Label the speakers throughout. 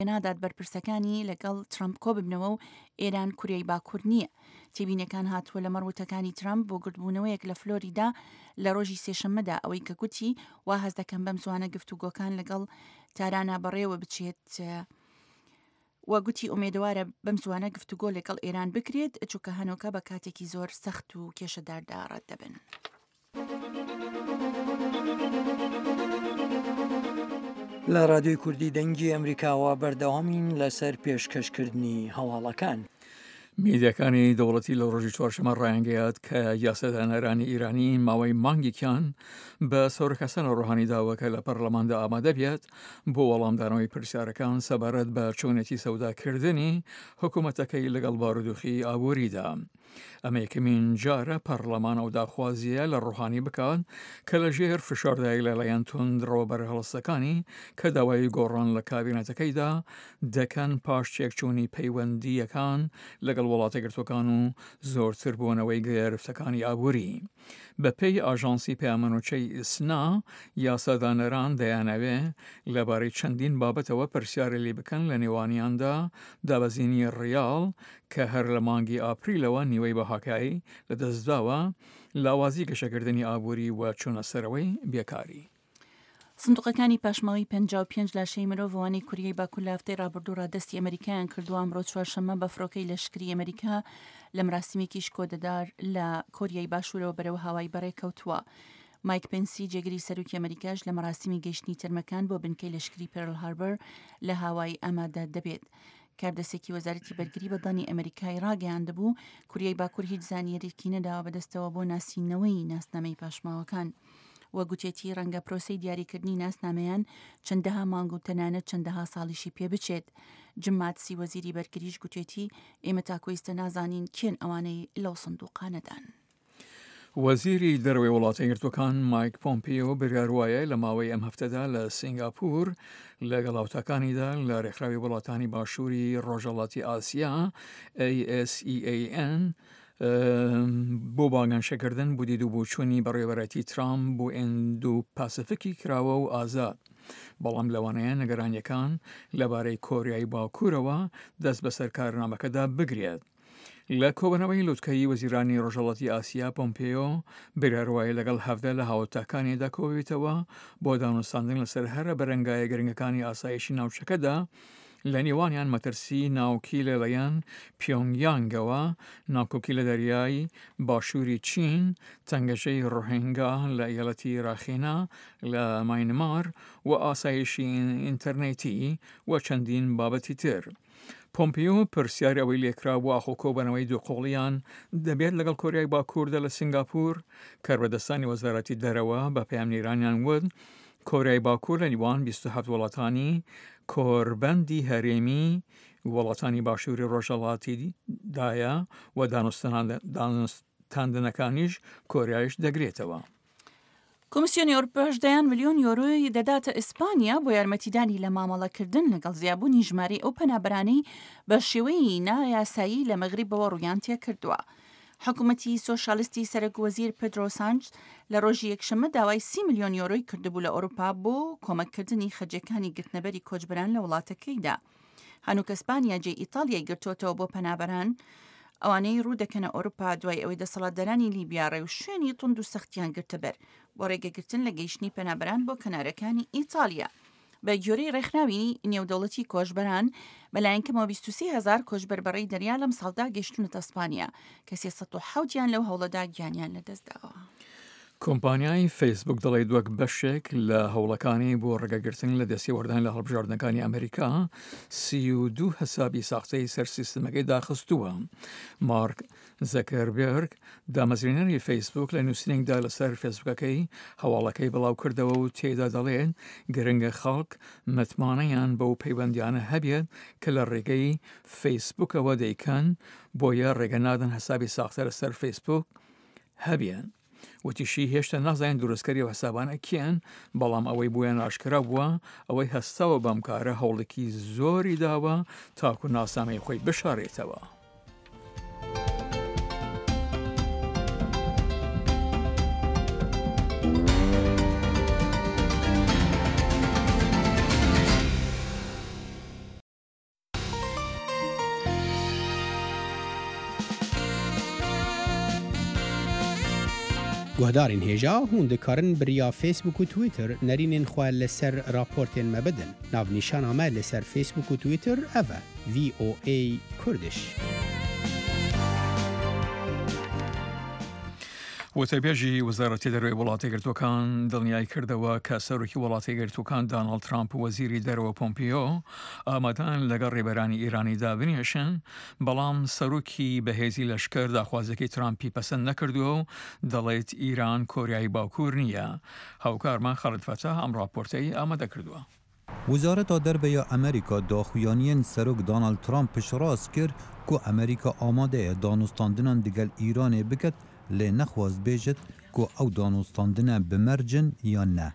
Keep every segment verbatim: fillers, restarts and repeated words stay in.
Speaker 1: نادات بەرپرسەکانی لەگەڵ ترامپ کۆ ببنەوە و ئێران کوریای باکوور نییە. تێبینەکان هاتووە لە مەڕوتەکانی ترامپ بۆ گردبوونەوەیەک لە فلۆریدا لە ڕۆژی سێشەممەدا ئەوەی کە گوتی وا هەز دەکەم بەم زوانە گفتوگۆکان لەگەڵ تارانە بەڕێوە بچێت وەگوتی ئومێدوارە بەم زوانە گفتوگۆ لەگەڵ ئێران بکرێت چووکە هەنۆکە بە کاتێکی زۆر سەخت و کێشەداردا ڕەت دەبن.
Speaker 2: لە رادیۆی کوردی دەنگی ئەمریکاوە بەردەوامین لەسەر پێشکەشکردنی هەواڵەکان.
Speaker 3: میدیەکانی دەوڵەتی لە ڕۆژی چوارشەمە ڕایانگەیات کە یاسادانەرانی ئیرانی ماوەی مانگێکیان بە سەورەکەسەنە ڕۆحانی داوە کە لە پەرلەماندا ئامادە بێت بۆ وەڵامدانەوەی پرسیارەکان سەبارەت بە چۆنێتی سەوداکردنی حکوومەتەکەی لەگەڵ بارودۆخی ئابووریدا. ئەمە یەکەمین جارە پەرلەمان ئەو داخوازیە لە ڕۆحانی بکات کە لە ژێر فشاردایە لەلایەن توندڕەوە بەرهەڵستەکانی کە داوای گۆڕان لە کابینەتەکەیدا دەکەن پاش چێکچوونی پەیوەندیەکان لەگەڵ وڵاتە گرتوەکان و زۆرتر بوونەوەی گەیارفتەکانی ئابووری. بەپێی ئاژانسی پەیامەنوچەی ئیسنا یاسادانەران دەیانەوێ لەبارەی چەندین بابەتەوە پرسیارە لێ بکەن لە نێوانیاندا دابەزینی ڕیاڵ کە هەر لە مانگی ئاپریلەوە نیوەی بەهاکایی لەدەستداوە لاوازی گەشەکردنی ئابووری و چوونەسەرەوەی بێکاری.
Speaker 1: سندوقەکانی پاشماوی پەنجاو و پێنج لاشەی مرۆڤوانی کوریای باکوور لە هەفتەی ڕابردووڕا دەستی ئەمریکایان کردووە ئەمڕۆ چوارشەممە بە فڕۆکەی لەشکری ئەمریکا لە مراسیمێکی شکۆدەدار لە کۆریای باشوورەوە بەرەو هاوای بەڕێکەوتووە. مایک پێنسی جێگری سەرۆکی ئەمریکاش لە مەراسیمی گەیشتنی تەرمەکان بۆ بنکەی لەشکری پێرل هاربەر لە هاوای ئامادە دەبێت. کاردەسێکی وەزارەتی بەرگری بەدانی ئەمریکای ڕاگەیاندەبوو کوریای باکوور هیچ زانیاریەکی نەداوە بەدەستەوە بۆ ناسینەوەی ناسنامەی پاشماوەکان. وەگوتێتی ڕەنگە پرۆسەی دیاریکردنی ناسنامەیان چەندەها مانگ و تەنانەت چەندەها ساڵیشی پێ بچێت. جماتسی وەزیری بەرگریش گوتێتی ئێمە تاکۆیستە نازانین کێن ئەوانەی لەو سندوقانەدان.
Speaker 3: وەزیری دەرەوەی وڵاتە گرتوەکان مایک پۆمپیۆ بریاروایە لە ماوەی ئەم هەفتەدا لە سینگاپور لەگەڵ هاوتاکانیدا لە ڕێکخراوی وڵاتانی باشووری ڕۆژهەڵاتی ئاسیا ئێ ئێس ئی ئێ ئێن بۆ باگەنشەکردن بودی دووبووچوونی بەڕێوەبەرەتی ترامپ بۆ ئیندو پاسیفیکی کراوە و ئازاد. بەڵام لەوانەیە نەگەرانیەکان لەبارەی کۆریای باکوورەوە دەست بەسەر کارنامەکەدا بگرێت. لە کۆبنەوەی لوتکەی وەزیرانی ڕۆژهەڵاتی ئاسیا پۆمپیۆ بریاروایە لەگەڵ هەفتە لە هاوتاکانیدا کۆبێتەوە بۆ دانوستاندن لەسەر هەرە بەرەنگایە گرنگەکانی ئاسایشی ناوچەکەدا لە نێوانیان مەترسی ناوکی لەلایەن پیۆنگیانگەوە ناوکۆکی لە دەریای باشووری چین تەنگەشەی ڕۆهینگا لە ئیالەتی ڕاخێنا لە ماینمار و ئاسایشی ئینتەرنێتی و چەندین بابەتی تر. پۆمپیۆ پرسیار ئەوەی لێکرا بۆ ئاخۆکۆبنەوەی دووقۆڵیان دەبێت لەگەڵ کۆریای باکووردا لە سینگاپور کاربەدەستانی وەزارەتی دەرەوە بە پەیامنێرانیان وت کۆریای باکوور لە نیوان بیست و هەفت وڵاتانی کۆربەندی هەرێمی وڵاتانی باشووری ڕۆژهەڵاتی دایە و دانوستاندنەکانیش کۆریایش دەگرێتەوە.
Speaker 1: کۆمیسیۆنی ئەوروپاش دەیان ملیۆن یۆرۆی دەداتە ئیسپانیا بۆ یارمەتیدانی لە مامەڵەکردن لەگەڵ زیابوونی ژمارەی ئەو پەنابەرانەی بە شێوەی نایاسایی لە مەغریبەوە ڕوویان تێکردووە. حکوومەتی سۆشالیستی سەرۆکوەزیر پێدرۆ سانچ لە ڕۆژی یەکشەممە داوای سی ملیۆن یۆرۆی کردبوو لە ئەوروپا بۆ کۆمەککردنی خەرجەکانی گرتنەبەری کۆچبەران لە وڵاتەکەیدا. هەنووک ئیسپانیا جێ ئیتالیای گرتوۆتەوە بۆ پەنابەران ئەوانەی ڕوو دەکەنە ئەوروپا دوای ئەوەی دەسەڵاتدارانی لیبیا ڕێو شوێنی توند و سەختیان گرتەبەر بۆ ڕێگەگرتن لە گەیشتنی پەنابەران بۆ کەنارەکانی ئیتالیا. بە گوێرەی ڕێکخراوی نێودەوڵەتی کۆچبەران بەلایەنکەمەوە بیست و سێ هەزار کۆچبەر بەڕێی دەریا لەم ساڵدا گەیشتونەتە ئیسپانیا کە سێسەد و حەوت لەو هەوڵەدا گیانیان لەدەستداوە.
Speaker 3: کۆمپانیای فەیسبوک دەڵێت وەک بەشێک لە هەوڵەکانی بۆ ڕێگەگرتن لە دەستێوەردان لە هەڵبژاردنەکانی ئەمریکا سی و دوو حسابی ساختەی سەر سیستەمەکەی داخستووە. مارک زەکەربێرگ دامەزرێنەری فەیسبوک لە نووسینێکدا لەسەر فێسبوکەکەی هەواڵەکەی بڵاو کردەوە و تێدا دەڵێن گرنگە خەڵک متمانەیان بەو پەیوەندیانە هەبێت کە لە ڕێگەی فەیسبوکەوە دەیکەن بۆیە ڕێگە نادن حسابی ساختە لەسەر فەیسبوک هەبێن. وتیشی هێشتا نازانین دروستکەری و حسابانە کێن بەڵام ئەوەی بۆیان ئاشکرا بووە ئەوەی هەستەوە بەم کارە هەوڵێکی زۆری داوە تاکو ناسامەی خۆی بشارێتەوە.
Speaker 4: گهدارین هیجا هون دکارن بریا فیسبوک و تویتر نرینین خواه لسر راپورتین مبدن. ناو نیشان آمه لسر فیسبوک و تویتر اوه وی او ای کردش.
Speaker 3: وتەبێژی وەزارەتی دەرەوەی وڵاتی یەکگرتووەکان دڵنیای کردەوە کە سەرۆکی وڵاتی یەکگرتووەکان دۆناڵد ترامپ و وەزیری دەرەوە پۆمپیۆ ئامادەن لەگەڵ ڕێبەرانی ئیرانیدا بنیێشن، بەڵام سەرۆکی بەهێزی لەشکر داخوازەکەی ترامپی پەسەند نەکردووە و دەڵێت ئیران کۆریای باکوور نییە. هاوکارمان خەڵد فەتە ئەم راپۆرتەی ئامادە کردووە.
Speaker 5: وزارت دربیا امریکا داخویانین سروک دونالد ترامپ پشراس کرد که امریکا آماده دانستاندنان دیگل ایران بکد لی نخواست بیجد که او دانستاندن بمرجن یا نه.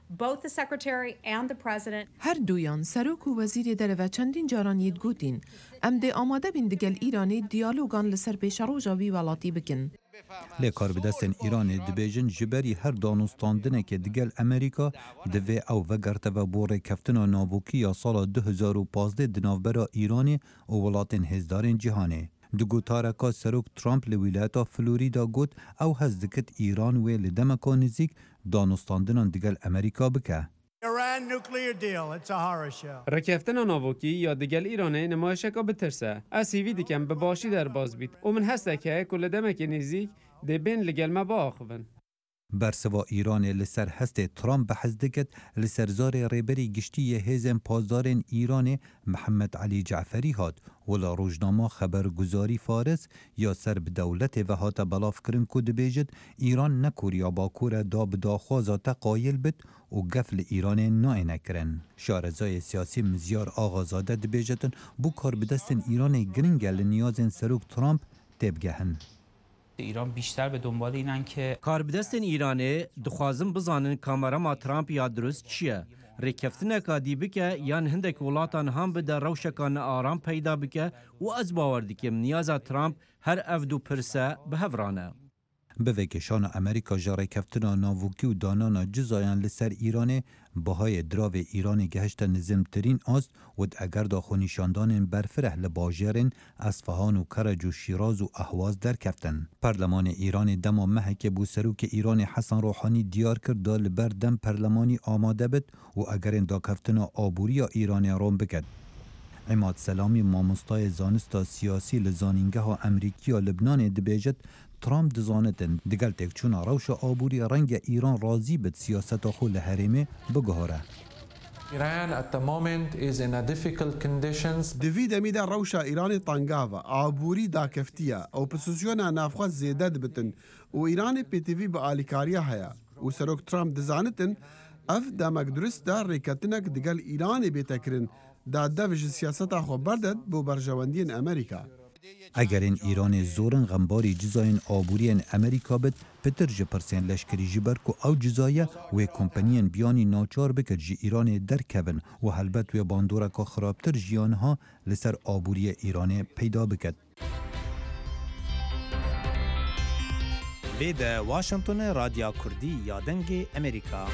Speaker 6: هر دویان سروک و وزیر دروه چندین جاران ید گوتین ام ده آماده بین دیگل ایرانی دیالوگان لسر پیش روژاوی ولاتی بکن.
Speaker 5: لی کاربدستن ایران دبیجن جبری هر دانستاندنه که دیگل امریکا دوی او وگرته و بوره کفتن نابوکی یا سال دو هزار و پانزده دنافبرا ایرانی و ولاتن هزدارین جهانه. دگو تارکا سروک ترامپ لویلاتا فلوریدا گوت او هز دکت ایران و لدمکا نزیک دانستاندنان دیگل امریکا بکه.
Speaker 7: رکفتن ناوکی یا دیگل ایرانه نمایشکا بترسه. از هیوی دیکم به باشی در باز بید. او من هسته که کل دمک نزیک ده بین لگل ما با آخوون.
Speaker 5: برسوا ایران لسر هست ترامپ بحث دکت لسر زار ریبری گشتی هزم پازدارن ایران محمد علی جعفری هاد ولا روزنامه خبرگزاری فارس یا سر بدولت و هات بلاف کرن کد بیجد ایران نکوریا باکور دا بداخوازا تقایل بد و گفل ایران نای نکرن. شارزای سیاسی مزیار آغازاده دبیجتن بو کار بدستن ایران گرنگل نیازن سروک ترامپ تبگهن.
Speaker 8: ایران بیشتر به دنبال اینن که
Speaker 9: کاربدستن ایرانه دخوازم بزانن کامرا ترامپ یا درست چیه ریکفتنه که دی بکه یان هندک ولاتان هم بده روشکان آرام پیدا بکه و از باور دیکم نیاز ترامپ هر افدو پرسه به هفرانه.
Speaker 5: به وکشان امریکا جاره کفتنا ناوکی و دانانا جزایان لسر ایرانه بهای دراو ایران گهشت نظم ترین است و اگر داخو نشاندان برفره لباجرین اصفهان و کرج و شیراز و اهواز در کفتن. پرلمان ایران دما محک بو سروک ایران حسن روحانی دیار کرد دال بردم پرلمانی آماده بد و اگر دا کفتنا آبوری ایران روم بکد. عماد سلامی مامستای زانستا سیاسی لزانینگه ها امریکی و لبنان دبیجت ترامپ دزانتن دگل تکچونا روش آبوری رنگ ایران راضی بد سیاست خو لحرمه بگهاره.
Speaker 10: Iran at the moment is in a difficult conditions.
Speaker 11: دوید امیده روش ایران طنگاوه آبوری دا کفتیه او پسوسیونا نافخواه زیده دبتن و ایران پی تی وی با آلیکاریا هیا و سروک ترامپ دزانتن اف دا مقدرست دا ریکتنک دگل ایران بیتکرن دا دوش سیاست خو بردد بو برجواندین امریکا.
Speaker 5: اگر این ایران زورن غنباری جزاین آبورین امریکا بد پتر جه پرسین لشکری جبر که او جزایه و کمپانین بیانی ناچار بکر جی ایران در کبن و حلبت و باندورا که خرابتر جیانها لسر آبوری ایران پیدا بکد.
Speaker 12: وید واشنطن رادیو کردی یادنگ امریکا.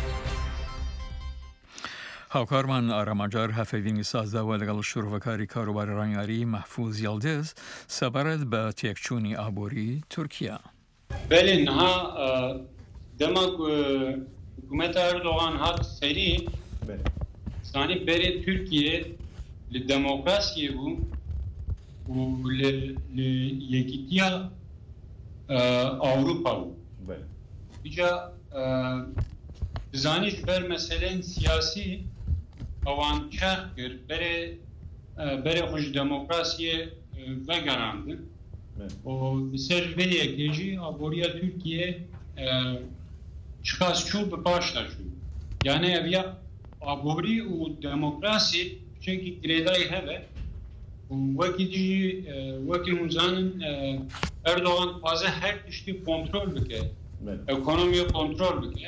Speaker 3: هاوکارمان ئاراماجار هەفەیدینی سازداوە لەگەڵ شوروەکاری کاروباری ڕاینیاری مەحفوظ یەڵدێز سەبارەت بە تێکچوونی ئابووری تورکیا.
Speaker 13: بله نها دەمەک حکوومەتە ئەردۆغان هات سەری زانی بەرێ تورکیە لە دەمۆکراسیە بوو و لە یەکیتیە ئەوروپا بوو. اینجا زانیش بر مسئله سیاسی اوان چرخ کرد بره بره خوش دموکراسی وگراندن و بسر ویه کجی آبوریا ترکیه چخاز چوب به پاشتا شد یعنی اویا آبوری و دموکراسی چنکی گریدای هبه و وکی دیجی وکی منزانن اردوغان پازه هر تشتی کنترول بکه اکونومی کنترول بکه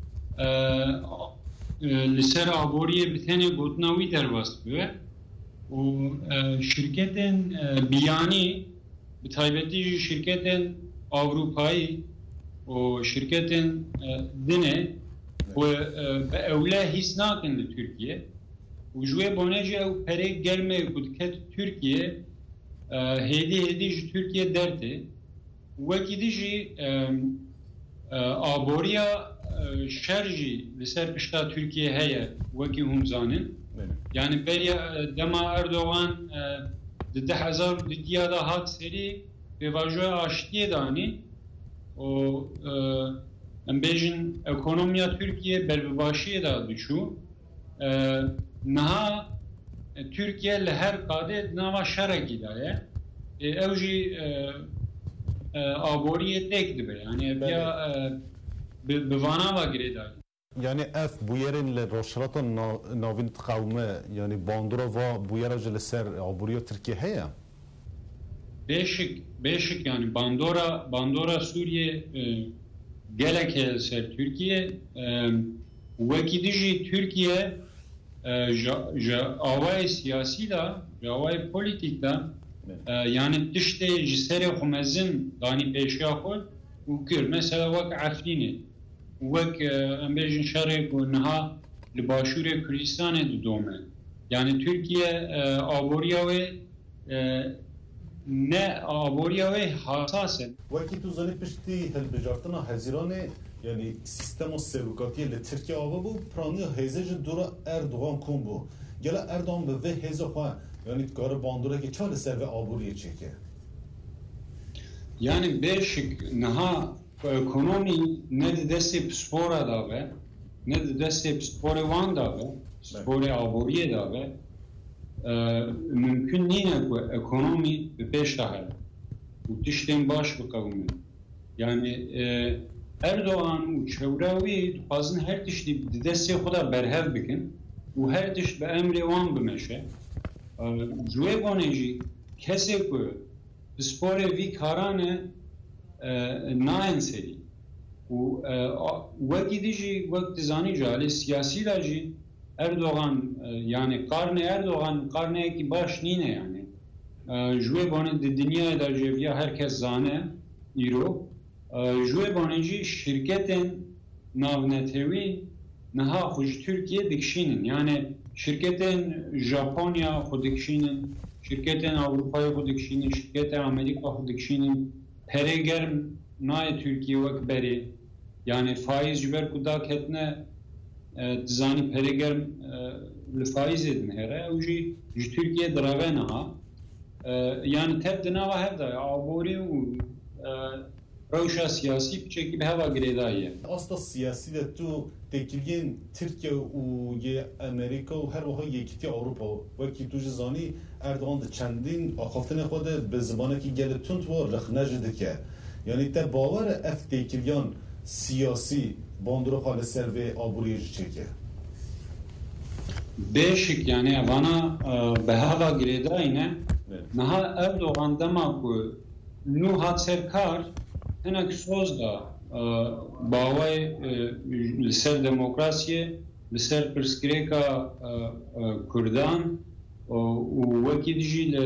Speaker 13: لسر آبوری بتنه گوتناوی درواست بوده و شرکتن بیانی به تایبتی شرکتن اروپایی و شرکتن دنه و به اوله هیچ ناکن در ترکیه و جوی بانجی او پره گرمه کدکت ترکیه هیدی هیدی جو ترکیه درده وکی دیجی ئابۆریە شەرژی لەسەر پشتا تورکیە هەیە وەکی هەمزانن یعنی بەریە دەما ئەردۆغان دە هەزار دیادا هات سەری پێواژۆی ئاشتیێدانی و ئەم بێژن ئەکۆنۆمیا تورکیە بەربەباشیەدا دوچوو نەها تورکیە لە هەر قادێ ناوا شەرەکیدایە ئەو ژی ئابۆریە تێک دەبێ یعنی بیا بڤاناوا گرێدای
Speaker 14: yani ev bu yerin le roşrata navin qawme yani bandora va bu yera li ser aburiya Türkiye heye
Speaker 13: beşik beşik yani bandora bandora Suriye gelek heye ser Türkiye wekî dijî Türkiye ji avayê siyasî da ji avayê polîtîk da yani tiştê ji serê xwe mezin danî pêşiya xwe û kir mesela wek Efrînê وەک ئەم بێژن شەڕێک و نەها لە باشوورێ کوردستانê didome yani Türkiye aboriya wê ne aboriya wê hasas e
Speaker 14: wekî tu zanî piştî hilbijartina hezîranê yani sistema serokatiye li Tirkiye ava bû piraniya hêzê ji dora Erdogan kom bû gela Erdogan bi vê hêza xwe yani dikare bandorekî ça li ser vê aboriyê çêke
Speaker 13: yani bêşik niha ekonomi ne de destê spora da be ne de destê sporê wan da be sporê aboriyê da be mümkün nîne ku ekonomî bi pêş de here û tiştên baş biqewime yani Erdogan û çewra wî dixwazin her tiştî di destê xwe da berhev bikin û her tişt bi emrê wan bimeşe ji wê bonê jî kesê ku bi sporê vî karan e nayên serî û wekî dijî wek dizanî jî alê siyasî da jî Erdogan yani qarnê Erdogan qarneyekî baş nîne yani ji wê bonê di dinyayê da jî viya herkes zane îro ji wê bonê jî şirketên navnetewî niha xwe ji Tirkiye dikişînin yani şirketên Japonya xwe dikişînin şirketên Avrupayê xwe dikişînin şirketên Amerîka xwe dikişînin perê germ nayê Tirkiye wek berê yani faiz ji ber ku da ketine dizanî perê germ li faîzê din here ew jî ji Tirkiye direve niha yani tep di nava hev da aborî û rewşa siyasî piçekî bi heva girêdayî ye
Speaker 14: asta siyasî de tu têkiliyên Tirkiye û yê Amerîka û her wiha yekîtiya Ewropa wekî tu ji zanî Erdogan di çendîn axaftinê xwe de bi zibanekî gelê tund war rexne jî dike yani te bawer e ev têkiliyan siyasî bandora xwe li ser vê aboriyê jî çêke
Speaker 13: bêşik yani vana bi heva girêdayî ne niha Erdogan dema ku nû hat ser kar hinek soz da bawê li ser demokrasiyê li ser pirsgirêka Kurdan û wekî dijî li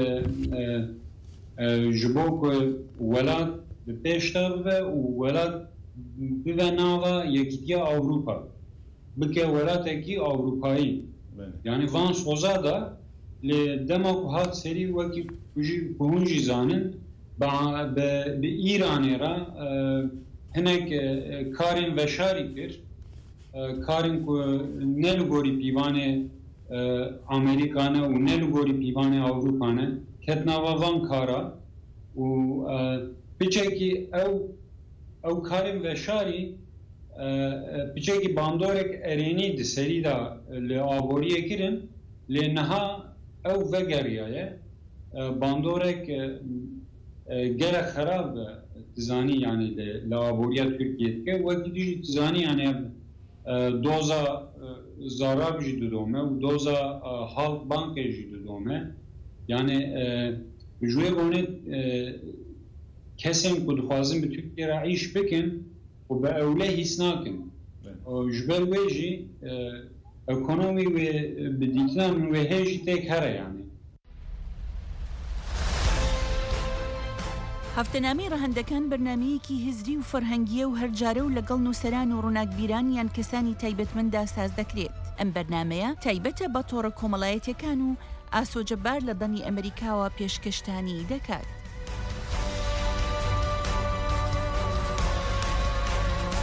Speaker 13: ji bo ku welat bi pêş de bibe û welat bibe nava yekîtiya Ewropa bike welatekî Ewropayî yani van soza da li dema ku hat serî wekî ku hûn jî zanin bi İranê re hinek karên veşarî kir karên ku ne li gorî pîvanê Amerikane û ne li gorî pîvanê Ewropane ket nava van kara û piçekî ew ew karên veşarî piçekî bandorek erênî di serî da li aboriyê kirin lê niha ew vegeriyaye bandorek gelek xerab dizanî yani li aboriya Tirkiye dike wekî dijî dizanî yani doza zarab jî didome û doza Halk Bankê jî didome yani ji wê bonê kesên ku dixwazin bi Tirkiye re îş bikin û bi ewle hîs nakin ji ber wê jî ekonomî wê bi dîtinan wê hê jî têk here yani
Speaker 1: هەفتەنامەی ڕەهەندەکان بەرنامەیەکی هزری و فەرهەنگیە و هەرجارە و لەگەڵ نووسەران و ڕووناکبیران یان کەسانی تایبەتمەندا ساز دەکرێت. ئەم بەرنامەیە تایبەتە بە تۆڕە کۆمەڵایەتیەکان و ئاسۆجەبار لە دەنی ئەمریکاوە پێشکەشتانی دەکات.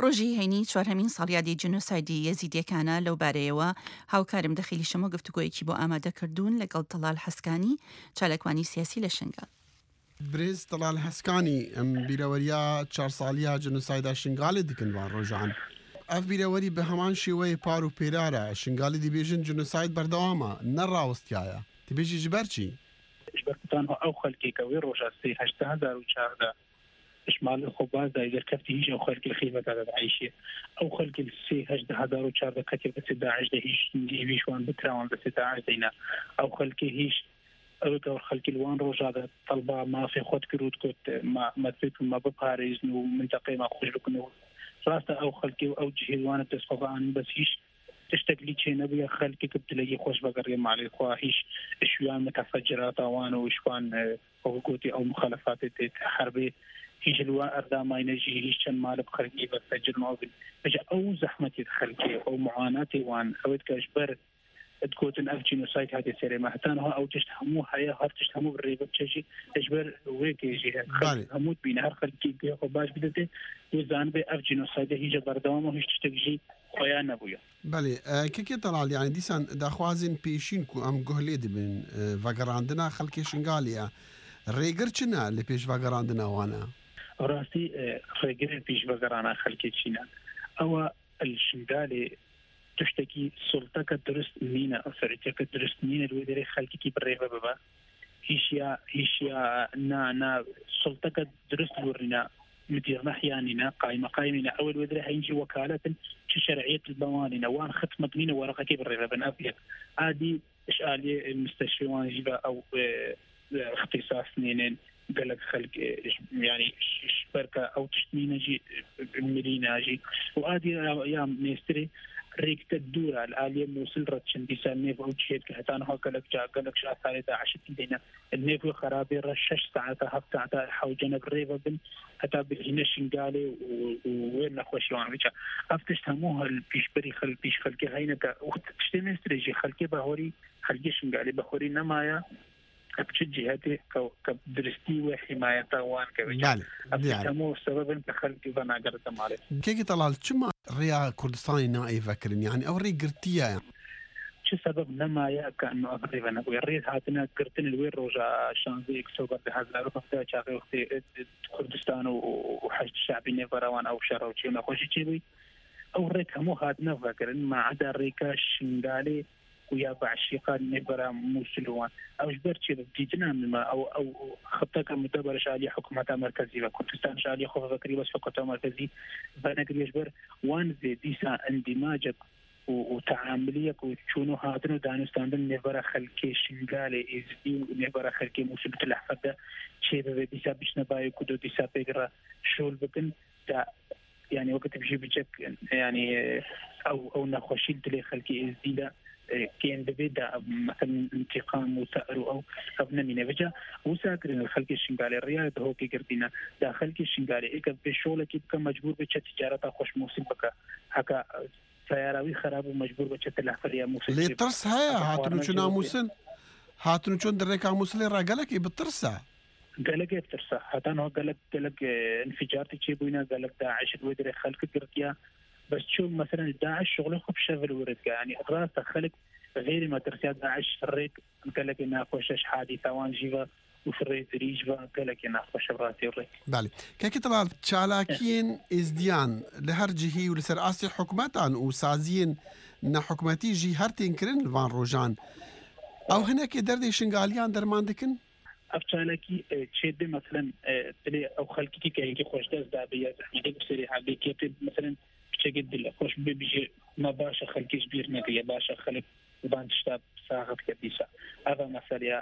Speaker 1: ڕۆژی هەینی چوارهەمین ساڵیادی جنۆسایدی یەزیدیەکانە لەو بارەیەوە هاوکارم دەخیلی شەمە گفتوگۆیەکی بۆ ئامادەکردوون لەگەڵ تەڵال حەسکانی چالەکوانی سیاسی لە شنگال.
Speaker 11: برێز تەڵال حەسکانی ئەم بیرەوەریە چوار ساڵیە جنۆسایدا شنگالی دکردوان ڕۆژان. ئەف بیرەوەری بە هەمان شێوەیە پار و پێرارە شنگالی دەبێژن جنۆساید بەردەوامە نەڕاوستایە تبێژی ژبەر چی؟
Speaker 15: تنها ئەو خەلکێکەوەی ڕۆژە سێ هەشتا هەزار و چواردە شمال خۆباز دایدەرکەفتی هیچ ئەو خەلکی خیمەتە داعیشێ ئەو خەلکی سێ هەشتا هەزار و چواردە کەتێک بەسێ داعش دە هیچ هیچوان بتراوان بەسێ داعش دەینا ئەو خەلکی هیچ ئەو گەور خەلکی لوان ڕۆژادە تەڵبا مافی خۆت کرد کۆت مەتبێت ما بپارێزن و منتەقەی ما خۆش بکن و ڕاستە ئەو خەلکی و ئەو جهێوانە دەستخۆبان بەس هیچ تشتكلي چه نبي خلقي كبتلي خوش بقري مالي خواهيش شوان متفجرات اوان وشوان حقوقي او مخالفات حربي هيج الوان اردام ينجي هيج كان مال بخلقي بفجر موبل فجأة او زحمه خلقي او معاناتي وان اويد كاشبر تكوتن اف جينوسايد هذه سيري ما حتى او تشتهمو هيا هر تشتهمو بالريبه تشي اجبر ويك يجي هموت بين هر خلقي بيخو باش بدته وزان به اف جينوسايد هيج بردوام وهيج تشتكجي خۆیان نەبووە.
Speaker 11: بەێ کەکێ تەڵال یانی دیسان داخوازین پێشین و ئەم گۆهلێ دەبن ڤگەڕاندنا خەڵکی شنگالیە ڕێگر چنە لە پێش ڤگەڕاندناوانە؟
Speaker 15: ڕاستی ڕێگر پێش ڤگەڕانە خەڵکی چینە ئەوە شنگالێ تشتێکی سڵتەکە درست نینە ئەسەرەتەکە درست نینە دوێ دەرێ خەڵکێکی بڕێوە ببە هیچیا هیچیا نا سڵتەکە درست وڕینە مدير نحياننا قائمة قائمين أول وذرة هينجي وكالة شرعية البوانين وان ختمت من ورقة كبر بن أبيض عادي إيش آلية المستشفيان جيبا أو اختصاص نينين قالك خلق يعني شبركة أو تشتمين جي مدينة جي وعادي يا ميستري ريك تدورة الآلية موصل رتشن ديسان نيف أو جهد كهتانها قالك جا قالك شا ثالثة عشر دينا النيف خرابي رشش ساعتها هفت ساعتها حوجنا بالريفة بن حتى بالهنا شنقالي ووين نخوش يوان بيجا أفتش تهموها البيشبري خل بيش خلقي هينك وتشتي ميستري جي خلقي بهوري خلقي شنقالي بهوري نمايا أبتشد جهاتي كدرستي وحماية طوان كويجا أفتشمو سببا كخلقي فانا قرد مالي
Speaker 11: كيكي طلال شما ريا كردستاني نائي فكرين يعني أو ري قرتيا يعني
Speaker 15: شو سبب نمايا كأنه أقريبا نقول الريد هاتنا قرتين الوين روجا شانزي اكتوبر بهزار وقتها شاقي وقتي كردستان وحشد الشعبي نيفراوان أو شاروتشي ونخوشي تشيبي أو ريك همو هاتنا فكرين ما عدا ريكا شنغالي ويا بعشيقات نبرة موسلوان أو جبرت شيء بتيجنا من أو أو خطك مدبر شالي حكومة مركزية كردستان شالي خوف فكري بس حكومة مركزي فنقدر يجبر وان زي ديسا اندماجك وتعامليك وشونو هاتنو دانستان نبرة خلكي شنغالي إزدي نبرة خلكي موسل بتلحفظة شيء بديسا بيش نباي كدو ديسا بيقرا شول بكن تا يعني وقت بيجي بيجك يعني أو أو نخوشيل تلي خلكي إزدي كين ببدا مثلا انتقام وثأر أو أبنى من وجه وساكرين الخلق الشنغالي الرياض هو كي قردنا داخل كي الشنغالي إيك بشولة كي بكا مجبور بيتش تجارة خوش موسم بكا هكا سياراوي خراب ومجبور بيتش تلحفريا موسم
Speaker 11: ليه ترس هيا هاتنو شو ناموسن هاتنو شو دريكا موسلي را قالك إيه بترسا
Speaker 15: قالك إيه بترسا هاتان هو قالك قالك انفجار تيجي بوينا قالك داعش الودري خلق قرديا بس شو مثلا داعش شغله خب شغل ورد يعني راس خلق غير ما ترسي داعش فريق قال لك انها خوشش حادثه وان جيفا وفريق ريجفا قال لك انها خوش براسي وريك
Speaker 11: بالي كيف طلع تشالاكين ازديان لهر جهي ولسر اسي حكومتان وسازين نا حكومتي جي هر تنكرن فان روجان او هناك دردي شنغاليان درماندكن
Speaker 15: أفتالكي تشد مثلا تلي أو خلقي كي خوش داز دابية يعني بسري حبي كيف مثلا شقد له خوش بيجي ما باشا خلقي كبير نقية باشا خلق وبان تشتاب ساقط كبيسة هذا مسألة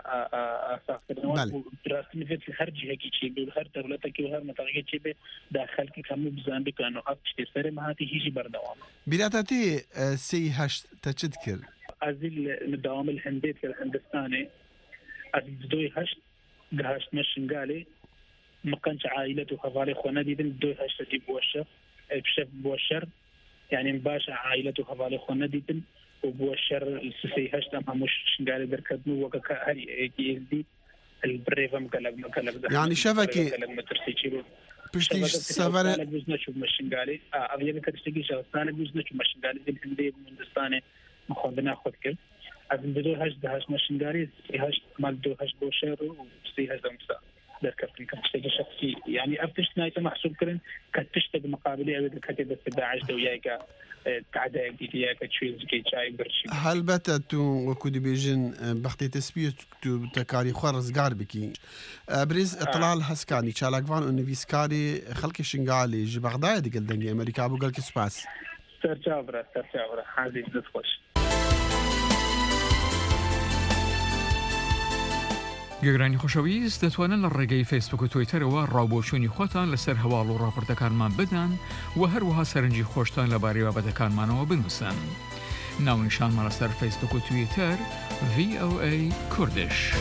Speaker 15: ساقط دراسة في الخارج هيك شيء بالخارج دولتك وهر متغير شيء داخل كي كم بزان بكانوا أبتشتي سري ما هاتي هيجي بردوام
Speaker 11: بلاتاتي سي هاش تذكر
Speaker 15: أزيل الدوام الهندي في الهندستاني أزيل دوي هاش هاش مشنقالي ما كانش عائلته حوالي خونا ديدن دوي هاش تجيب وشر بشف بوشر يعني مباشر عائلته حوالي خونا ديدن وبوشر السيسي هاش تام مش شنقالي بركضنو وكا هري اي دي البريفا مقلب مقلب
Speaker 11: يعني شبكة پشتی سفر
Speaker 15: نشوف مشنقالي أبي أنا كتشتكي شخصان بيز نشوف مشنقالي دي الهندي مهندستاني مخدنا خد كل أبن بدو هاش ده هاش مشنقالي هاش مال دو هاش بوشير وسي هاش دمسا در كفتن كتشتكي شخصي يعني أفتش نايت محسوب كرن كتشتكي مقابلي أبي كتب السباعش دوياك تعدى جديدة كتشويز كي شاي برشي
Speaker 11: هل بتا تو وكودي بيجن بختي تسبيت تو تكاري خرز غاربكي بريز اطلال هسكاني شالاكفان انفيسكاري خلق شنغالي جي بغداد ديال دنجي امريكا ابو قال كسباس
Speaker 15: سرچاورا سرچاورا حاضر دخوش
Speaker 3: گەگرانی خۆشەویست دەتوانن لە ڕێگەی فیسبوک و تویتەرەوە ڕاوبۆچوونی خۆتان لەسەر هەواڵ و ڕاپۆرتەکانمان بدەن و هەروەها سەرنجی خۆشتان لەبارەی بابەتەکانمانەوە بنووسن. ناونیشانمان لەسەر فیسبوک و تویتەر ڤی ئۆ ئێ کوردش.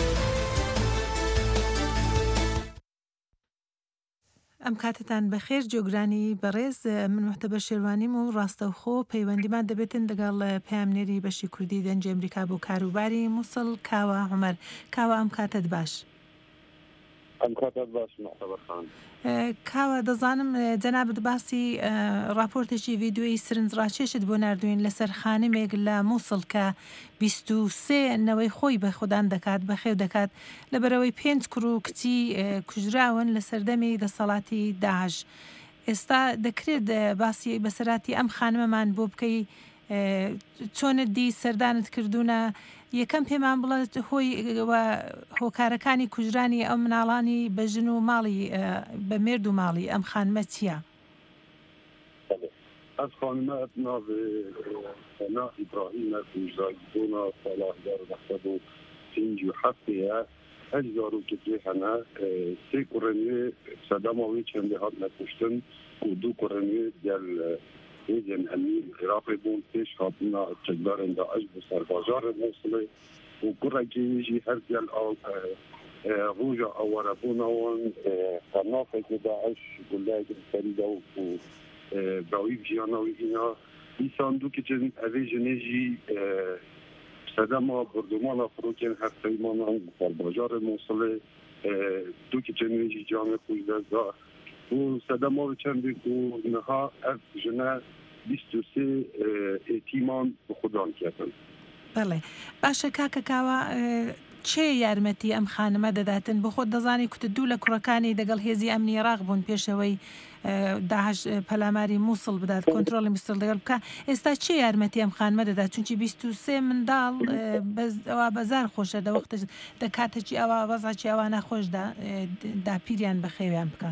Speaker 16: ئەم کاتتان بەخێر جۆگرانی بەڕێز من محتەبە شێروانیم و ڕاستەوخۆ پەیوەندیمان دەبێتن لەگەڵ پامنێری بەشی کوردی دەنجی ئەمریکا بۆ کاروباری مووسڵ کاوە عومەر کاوە ئەم کاتت باش
Speaker 17: ئەم کاتت باش محتەبە خان
Speaker 16: کاوە دەزانم جەنابەت باسی راپۆرتێکی ڤیدیۆی سرنجڕاکێشت بۆ نردوین لەسەر خانمێک لە مووسڵ کە بیست و سێ نەوەی خۆی بەخۆدان دەکات بەخێو دەکات لەبەرەوەی پێنج کوڕ و کچی کوژراون لە سەردەمی دەسەڵاتی داعش. ئێستا دەکرێت باسی بەسەراتی ئەم خانمەمان بۆ بکەی چۆنت دی سەردانت کردوونە یەکەم پێمان بڵێت هۆی هۆکارەکانی کوژرانی ئەم مناڵانی بەژن و ماڵی بە مێرد و ماڵی ئەم خانمە چییە؟
Speaker 17: ئەس خانمە ناوێ سەنا ئیبراهیمە کوژراگیبوونا ساڵا هەزار و نەسەد و پێنج و هەفتەیە هەژ زار و کتێ هەنا سێ کوڕەنوێ سەدەماوی چەندێ هات نەکوشتن و دوو کوڕەنوێ دێل هێزن ئەمین عێراقی بوون پێش هاتنە چەکدارên داعش بۆ سەرباژارên مووسڵê û kurekî jî her gel rûja awarebûnawan qernafekê daeş guleyekî serî da û dawî jiyana wî îna dîsan du kicin evê jinê jî sedema burdumana firokên her peymanan serbajarê Mosulê du kicin wê jî canê xwe ji dest da û sedema wî çendê ku niha ev jine بیست و سێ ئێتیمان بەخۆدان کردن.
Speaker 16: بەڵێ باشە کاکە کاوە چێ یارمەتی ئەم خانمە دەداتن بۆ خۆت دەزانی کوتە دوو لە کوڕەکانی دەگەڵ هێزی ئەمنی عێراق بوون پێشەوەی داعش پەلاماری مووسڵ بدات کۆنتڕۆڵی مووسڵ دەگەڵ بکە ئێستا چێ یارمەتی ئەم خانمە دەدات چونکی بیست و سێ منداڵ ئەوە بەزار خۆشە دەوەختە دەکاتەکی ئەوە بەزاکی ئەوە ناخۆشدا داپیریان بەخێویان بکە.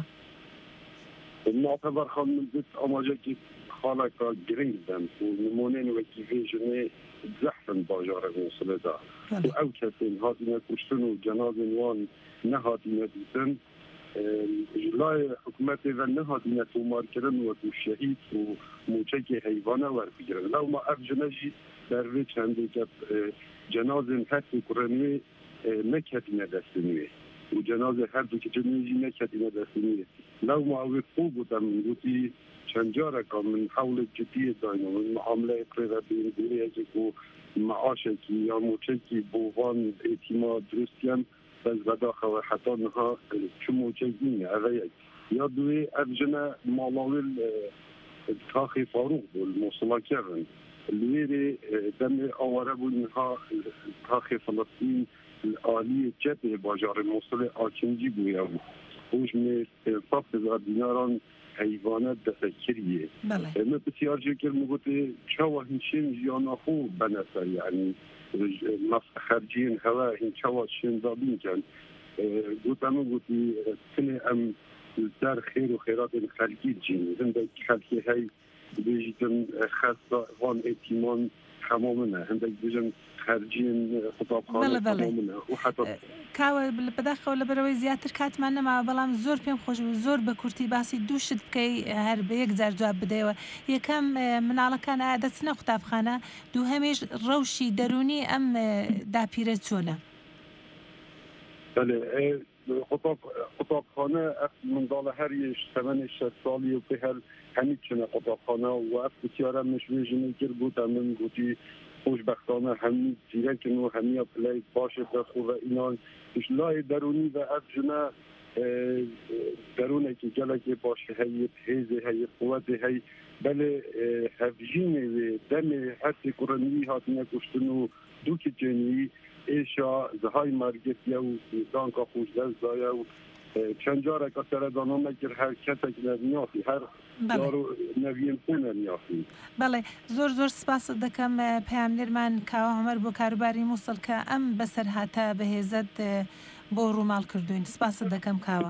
Speaker 17: معتبر خان من بێت ئاماژەکی خالقا گرنگ دەن و نمونەی وەکی vêjinê zehfin bajarê Mosulê da û ew kesên hatine kuştin û cenazên wan nehatine dîtin ji layê hikûmetê ve nehatine tomarkirin wekû şehîd û moçekê heyvane werbigirin. Lewma ev jine jî dervê çendêke cenazên her du kurenê neketine destên wê û cenazê her du kicinê jî neketine destên wê. Lewma ew ê xwe gote min gotî چند جارێکا من حولێک جدیە داینە من معاملەیەک ڕێرە بین دوورەیەکێک و معاشێکی یا موچێکی بۆ وان ئێتیما دروستیان بەس بەداخەوە حتا نها چ موچێک نینە ئەvەیەک یا دوێ ئەv ژنە ماڵاوێ تاخی فاروق بوو مووسڵاکردن لێرێ دەمێ ئاوارە بوو نها تاخی فلسطین عالی جەبێ باژارê Mosulê ئاچنجی بووە بوو خۆشمێ سەد هەزار دیناران حیوانات دەسەکریە ئێمە بسیار جێکرد گوتێ چاوە هینچێن ژیانە خۆ بەنەسە یعنی خەرجیên هەوا هین چاوە شێندا بینکەن گوتەمە گوتی سنێ ئەم دەر خێر و خێراتên خەلکی جین هەندێک خەلکی هەی بێژیتن خەستا وان ئێتیمان هەمامنە هەندێک بژن خەرجیên قوتابخانە هەمامنە و حتا
Speaker 16: کاوە بەداخەوە لەبەرەوەی زیاتر کاتمان نەماوە بەڵام زۆر پێم خۆش زۆر بە کورتی باسی دووشت بکەی هەر بە یەک جار جواب بدەیەوە یەکەم مناڵەکان دەچنە قوتابخانە دوو هەمیش ڕەوشی دەرونی ئەم داپیرە چۆنە
Speaker 17: قوتابخانە ئەف منداڵە هەریش تەمەنی شەد ساڵی و پێ هەر هەمی چنە قوتابخانە و ئەف بسیارە مشوێژنی کرد بوو تا من گوتی خوشبختانه همی زیرکن و همی پلی باشه دخو و اینان اشلای درونی و اف جنه دەروونێکی gelekî baş heye hêzê heye qwetê hey belê hevjînê wê demê hesê kurenî hatine kuştin û du kicênî êşa zihayê mergetiye û danka xweşdev zaya û çend careka seredana mekir her kesek nevniyafî her yar û neviyên xwe nevniyafî.
Speaker 16: بەڵێ زۆر زۆر سپاس دەکەم پەیامنێرمان کاوە هەمەر بۆ کاروباری مووسڵ کە ئەم بەسەر هاتە بەهێزت بۆ ڕووماڵ کردوین سپاس دەکەم کاوە.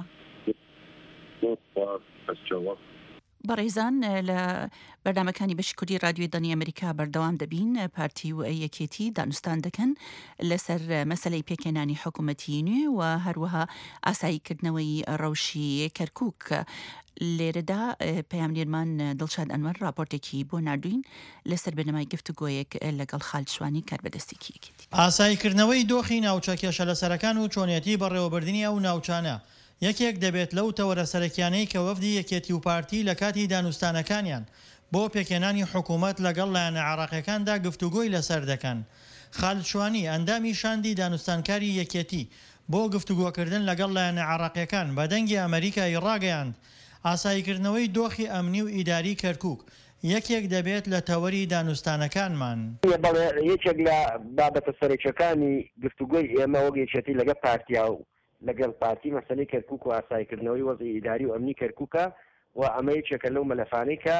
Speaker 1: بەڕێزان لە بەردامەکانی بەشی کوردی رادیۆی دانی ئەمریکا بەردەوام دەبین پارتی و یەکێتی دانوستان دەکەن لەسەر مەسەلەی پێکێنانی حکوومەتی نوێ و هەروەها ئاساییکردنەوەی ڕەوشی کەرکووک. لێرەدا پەیامنێرمان دڵشاد ئەنوەر راپۆرتێکی بۆ نردوین لەسەر بنەمای گفتوگۆیەک لەگەڵ خالد شوانی کاربەدەستێکی یەکێتی.
Speaker 18: ئاساییکردنەوەی دۆخی ناوچە کێشە لە سەرەکان و چۆنیەتی بەڕێوەبردننی ئەو ناوچانە یەکێک دەبێت لەو تەوەرە سەرەکیانەی کە وەفدی یەکێتی و پارتی لە کاتی دانوستانەکانیان بۆ پێکێنانی حکوومەت لەگەڵ لایەنە عێراقیەکاندا گفتوگۆی لەسەر دەکەن. خالد شوانی ئەندامی شاندی دانوستانکاری یەکێتی بۆ گفتوگۆکردن لەگەڵ لایەنە عێراقیەکان بە دەنگی ئەمریکای ڕاگەیاند ئاساییکردنەوەی دۆخی ئەمنی و ئیداری کەرکووک یەکێک دەبێت لە تەوەری دانوستانەکانمان.
Speaker 19: یەکێک لە بابەتە سەرچەکانی گفتوگۆی ئێمە وەک یەکێتی لەگەڵ پارتیا و لەگەڵ پارتی مەسەلەی کەرکووک و ئاساییکردنەوەی وەزعی ئیداری و ئەمنی کەرکووکە و ئەمە یەکێکە لەو مەلەفانەی کە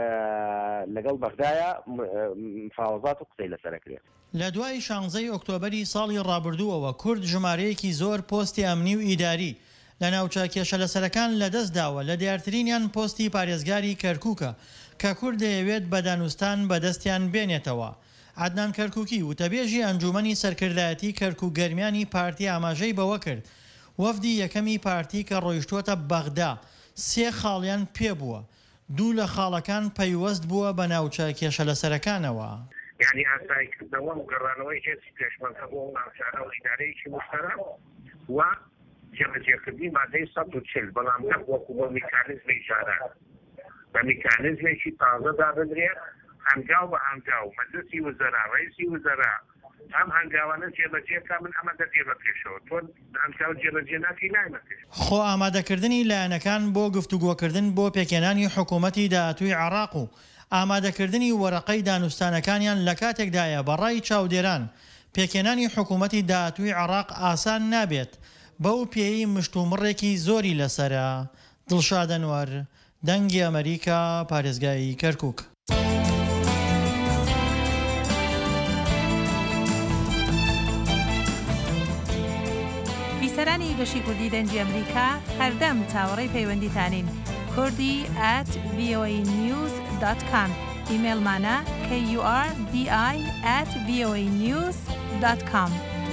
Speaker 19: لەگەڵ بەغدایە مفاوەزات و قسەی لەسەرەکرێت.
Speaker 18: لە دوای شانزەی ئۆکتۆبەری ساڵی ڕابردووەوە کورد ژمارەیەکی زۆر پۆستی ئەمنی و ئیداری لە ناوچە کێشە لەسەرەکان لەدەستداوە لە دیارترینیان پۆستی پارێزگاری کەرکووکە کە کورد دەیەوێت بە دانوستان بەدەستیان بێنێتەوە. عەدنان کەرکووکی وتەبێژی ئەنجومەنی سەرکردایەتی کەرکووک گەرمیانی پارتی ئاماژەی بەوە کرد وەفدی یەکەمی پارتی کە ڕۆیشتووەتە بەغدا سێ خاڵیان پێبووە دوو لە خاڵەکان پەیوەست بووە بە ناوچە کێشە لەسەرەکانەوە.
Speaker 20: یعنی ئاساییکردنەوە و گەڕانەوەی هێزی پێشمەرگە بۆ ناوچانە و ئیدارەیەکی مشتەرەک و جێبەجێکردنی مادەی سەد و چل بەڵام نەک وەکو بۆ میکانیزمی جاران بە میکانیزمێکی تازە دابدرێت هەنگاو بە هەنگاو مەجلسی وزەرا ڕئیسی وزەرا ئەم هەنگاوانە جێبەجێکە من ئەمە دەبێ بە پێشەوە تۆ هەنگاو جێبەجێ ناکەی لایمە پێش.
Speaker 18: خۆ ئامادەکردنی لایەنەکان بۆ گفتوگۆکردن بۆ پێکێنانی حکوومەتی داهاتووی عێراق و ئامادەکردنی وەرەقەی دانوستانەکانیان لە کاتێکدایە بەڕای چاودێران پێکێنانی حکوومەتی داهاتووی عێراق ئاسان نابێت بەو پێی مشتومڕێکی زۆری لەسرە. دڵشاد ئەنوەر دەنگی ئەمریکا پارێزگای کەرکووک.
Speaker 16: بیسەرانی بەشی کوردی دەنگی ئەمریکا هەردەم چاوەڕێی پەیوەندیتانین کوردی ئەت ڤی ئۆ ای نیوز دات کام ئیمێلمانە کە یو ئار دی ئای ئەت ڤی ئۆ ای نیوز دات کام.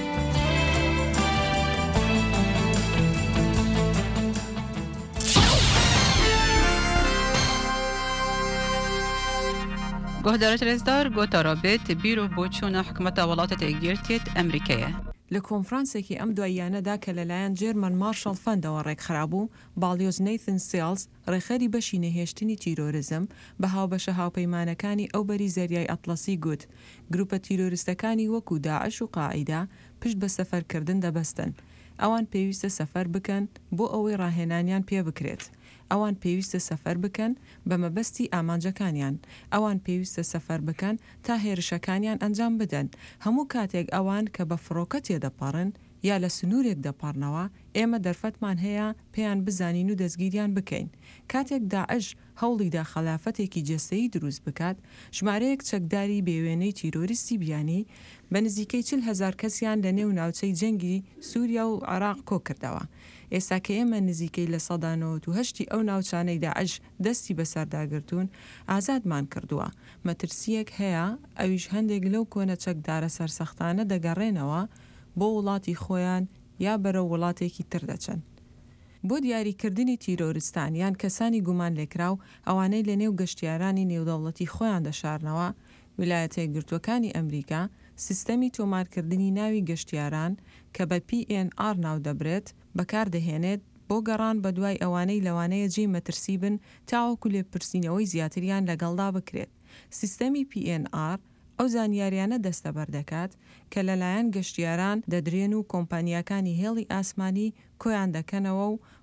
Speaker 21: گهدارت رزدار گوتا رابط بیرو بۆچوونە حکومەتە وڵاتە یەکگرتووێت ئەمریکایە.
Speaker 6: لە کۆنفرانسێکی ئەم دواییانەدا کە لەلایەن جێرمەن مارشەڵ فەندەوە ڕێکخرابوو باڵیۆز نەیتن سێڵز ڕێخەری بەشی نەهێشتنی تیرۆریزم بە هاوبەشە هاوپەیمانەکانی ئەو بەری زەریای ئەتڵەسی گوت گروپە تیرۆریستەکانی وەکو داعش و قاعیدا پشت بە سەفەرکردن دەبەستن. ئەوان پێویستە سەفەر بکەن بۆ ئەوەی ڕاهێنانیان پێ بکرێت. ئەوان پێویستە سەفەر بکەن بە مەبەستی ئامانجەکانیان. ئەوان پێویستە سەفەر بکەن تا هێرشەکانیان ئەنجام بدەن. هەموو کاتێک ئەوان کە بە فڕۆکە تێدەپەڕن یا لە سنوورێک دەپەڕنەوە ئێمە دەرفەتمان هەیە پێیان بزانین و دەستگیریان بکەین. کاتێک داعش هەوڵیدا خەلافەتێکی جەستەیی دروست بکات ژمارەیەک چەکداری بێوێنەی تیرۆریستی بیانی بە نزیکەی چل هەزار کەسیان لە نێو ناوچەی جەنگی سووریا و عێراق کۆ کردەوە. ئێستا کە ئێمە نزیکەی لە سەدانەوە و هەشتی ئەو ناوچانەی داعش دەستی بەسەرداگرتوون ئازادمان کردووە. مەترسیەک هەیە ئەویش هەندێک لەو کۆنە چەکدارە سەرسەختانە دەگەڕێنەوە بۆ وڵاتی خۆیان یا بەرەو وڵاتێکی تر دەچن. بۆ دیاریکردنی تیرۆریستان یان کەسانی گومان لێکراو ئەوانەی لە نێو گەشتیارانی نێودەوڵەتی خۆیان دەشارنەوە ویلایەتە یەکگرتووەکانی ئەمریکا سیستەمی تۆمارکردنی ناوی گەشتیاران کە بە پی ئێن ئار ناو دەبرێت بەکاردەهێنێت بۆ گەڕان بە دوای ئەوانەی لەوانەیە جێ مەترسی بن تاوەکو لێپرسینەوەی زیاتریان لەگەڵدا بکرێت. سیستەمی پی ئێن ئار ئەو زانیاریانە دەستەبەر دەکات کە لەلایەن گەشتیاران دەدرێن و کۆمپانیاکانی هێڵی ئاسمانی کۆیان دەکەنەوە و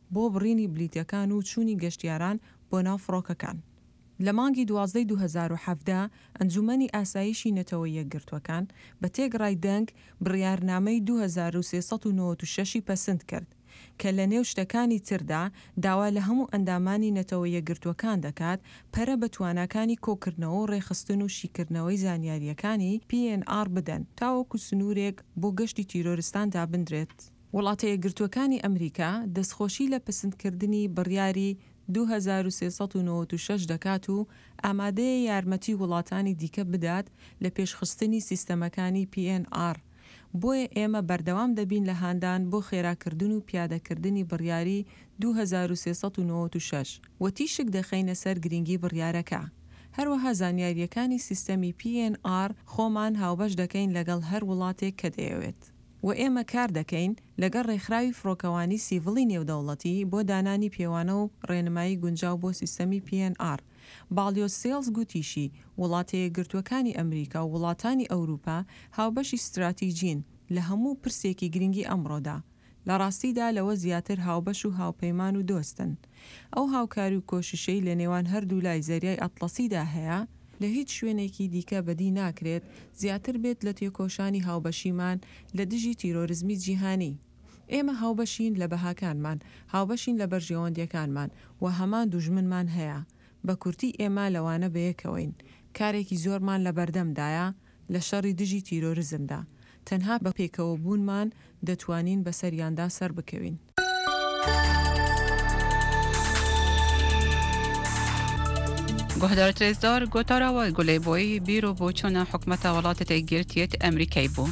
Speaker 6: بۆ بڕینی بلیتەکان و چوونی گەشتیاران بۆ ناو فڕۆکەکان. لە مانگی دوازدەی دوو هەزار و حەڤدا ئەنجومەنی ئاسایشی نەتەوەی یەکگرتوەکان بە تێگڕای دەنگ بڕیارنامەی دوو هەزار و سێسەد و نۆڤەت و شەشی پەسەند کرد کە لە نێو شتەکانی تردا داوا لە هەموو ئەندامانی نەتەوەی یەکگرتوەکان دەکات پەرە بە تواناکانی کۆکردنەوە و ڕێخستن و شیکردنەوەی زانیاریەکانی پی ئێن ئار بدەن تاوەکو سنوورێک بۆ گەشتی تیرۆریستان دابدرێت. وڵاتە یەکگرتوەکانی ئەمریکا دەستخۆشی لە پەسەندکردنی بڕیاری دوو هەزار و سێسەد و نۆڤەت و شەش دەکات و ئامادەیە یارمەتی وڵاتانی دیکە بدات لە پێشخستنی سیستەمەکانی پی ئێن ئار. بۆیە ئێمە بەردەوام دەبین لە هاندان بۆ خێراکردن و پیادەکردنی بڕیاری دوو هەزار و سێسەد و نۆڤەت و شەش و تیشک دەخەینە سەر گرنگی بڕیارەکە. هەروەها زانیاریەکانی سیستەمی پی ئێن ئار خۆمان هاوبەش دەکەین لەگەڵ هەر وڵاتێک کە دەیەوێت. و ئێمە کار دەکەین لەگەڵ ڕێکخراوی فڕۆکەوانی سیڤڵی نێودەوڵەتی بۆ دانانی پێوانە و ڕێنمایی گونجاو بۆ سیستەمی پی ئێن ئار. باڵیۆس سێلز گوتیشی وڵاتە یەکگرتوەکانی ئەمریکا و وڵاتانی ئەوروپا هاوبەشی استراتیجین لە هەموو پرسێکی گرنگی ئەمڕۆدا. لە ڕاستیدا لەوە زیاتر هاوبەش و هاوپەیمان و دۆستن. ئەو هاوکاری و کۆششەی لە نێوان هەردوو لای زەریای ئەتڵەسیدا هەیە لە هیچ شوێنێکی دیکە بەدی ناکرێت زیاتر بێت لە تێکۆشانی هاوبەشیمان لە دژی تیرۆریزمی جیهانی. ئێمە هاوبەشین لە بەهاکانمان، هاوبەشین لە بەرژێوەندیەکانمان و هەمان دوژمنمان هەیە. بە کورتی ئێمە لەوانە بەیەکەوەین. کارێکی زۆرمان لە بەردەمدایە لە شەڕی دژی تیرۆریزمدا. تەنها بە پێکەوە بوونمان دەتوانین بەسەریاندا سەر بکەوین.
Speaker 21: گۆهدار ترێزدار گۆتاراوە گولەیبۆی بیرۆ بۆ چۆنە حکومەتە وڵاتە یەکگرتوێت ئەمریکای بوو.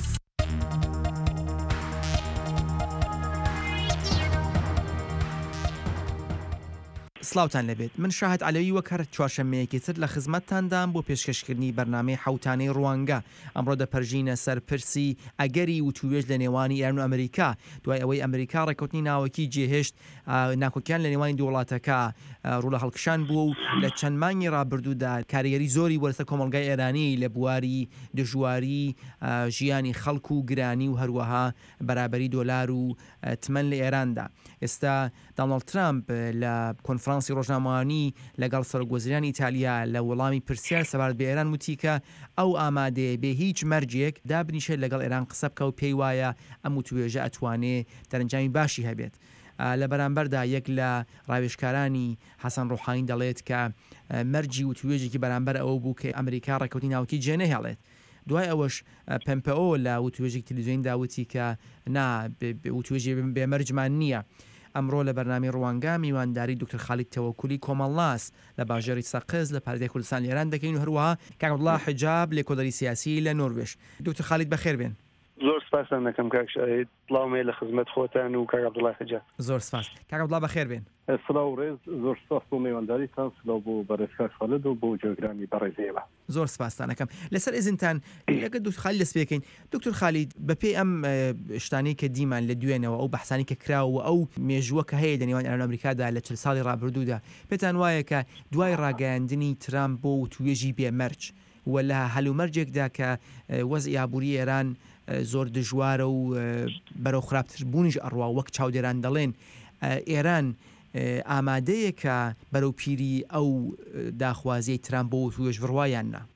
Speaker 2: سلااوان لەبێت من شاهد علەوی وەک هەر چوارشەمەیەکی تر لە خزمەتتاندام بۆ پێشکەشکردنی بەرنامەی حوتانەی ڕوانگە ئەمڕۆ دەپەرژینە سەر پرسی ئەگەری و توێژ لە نێوانی ئێران و ئەمریکا دوای ئەوەی ئەمریکا ڕێکوتنی ناوەکی جێهێشت ناکۆکیان لە نێوانی دوو وڵاتەکە ڕوو لە هەڵکشان بووە و لە چەند مانگی ڕابردوودا کاریگەری زۆری وەرسە کۆمەلگای ئێرانی لە بواری دژواری ژیانی خەڵک و گرانی و هەروەها بەرابەری دۆلار و تمەن لە ئێراندا. ئێستا دۆناڵد ترامپ لە کۆنفرانسی ڕۆژنامەوانی لەگەڵ سەرۆکوەزیرانی ئیتالیا لە وەڵامی پرسیار سەبارەت بە ئێران وتی کە ئەو ئامادەیە بێ هیچ مەرجێک دابنیشێت لەگەڵ ئێران قسە بکە و پێی وایە ئەم توێژە ئەتوانێ دەرەنجامی باشی هەبێت. لە بەرامبەردا یەک لە ڕاوێژکارانی حەسەن ڕوحانی دەڵێت کە مەرجی و توێژێکی بەرامبەر ئەوە بوو کە ئەمریکا ڕێکوتی ناوکی جێ نەهێڵێت. دوای ئەوەش پمپۆ لە وتوێژێک تەلەڤیزیۆنی داوتی کە نا وتوێژی بێمەرجمان نییە. ئەمڕۆ لە بەرنامی ڕوانگا میوانداری دکتۆر خالید تەوەکولی کۆمەڵاس لە باژێری سەقز لە پاردەی کوردستان ئێران دەکەین و هەروەها کاک عەبدوڵڵا حجاب لێکۆڵەری سیاسی لە نۆروێژ. دکتۆر خالید بەخێر بێن.
Speaker 17: زۆر سپاسان دەکەم کاک شاهید، بڵاومێ لە خزمەت خۆتان و کاک عەبدوڵڵا حجاب.
Speaker 2: زۆر سپاس. کاک عەبدوڵڵا بەخێر بێن.
Speaker 17: سلااو ڕێز، زۆر سپاس بۆ میوانداریتان، سلااو بۆ بەڕێزکار خالید و بۆ جێگرانی بەڕێزەوە.
Speaker 2: زۆر سپاسانەکەم. لەسەر ئێزنتان لەگە دکتۆر خالید دەست پێکەین. دکتۆر خالید بەپێی ئەم شتانەی کە دیمان لە دوێنەوە ئەو بەحسانی کە کراوە ئەو مێژووە کە هەیە لە نێوان ئێران و ئەمریکادا لە چل ساڵی ڕابردوودا پێتان وایە کە دوای ڕاگەیاندنی ترامپ بۆ توێژی بێمەرج و لە هەلومەرجێکدا کە وەزعی ئابووری ئێران زۆر دژوارە و بەرەو خراپتر بوونیش ئەڕوا وەک چاودێران دەڵێن ئێران ئامادەیە کە بەرەو پیری ئەو داخوازیەی ترامپ بۆ توێژ بڕوایان نا؟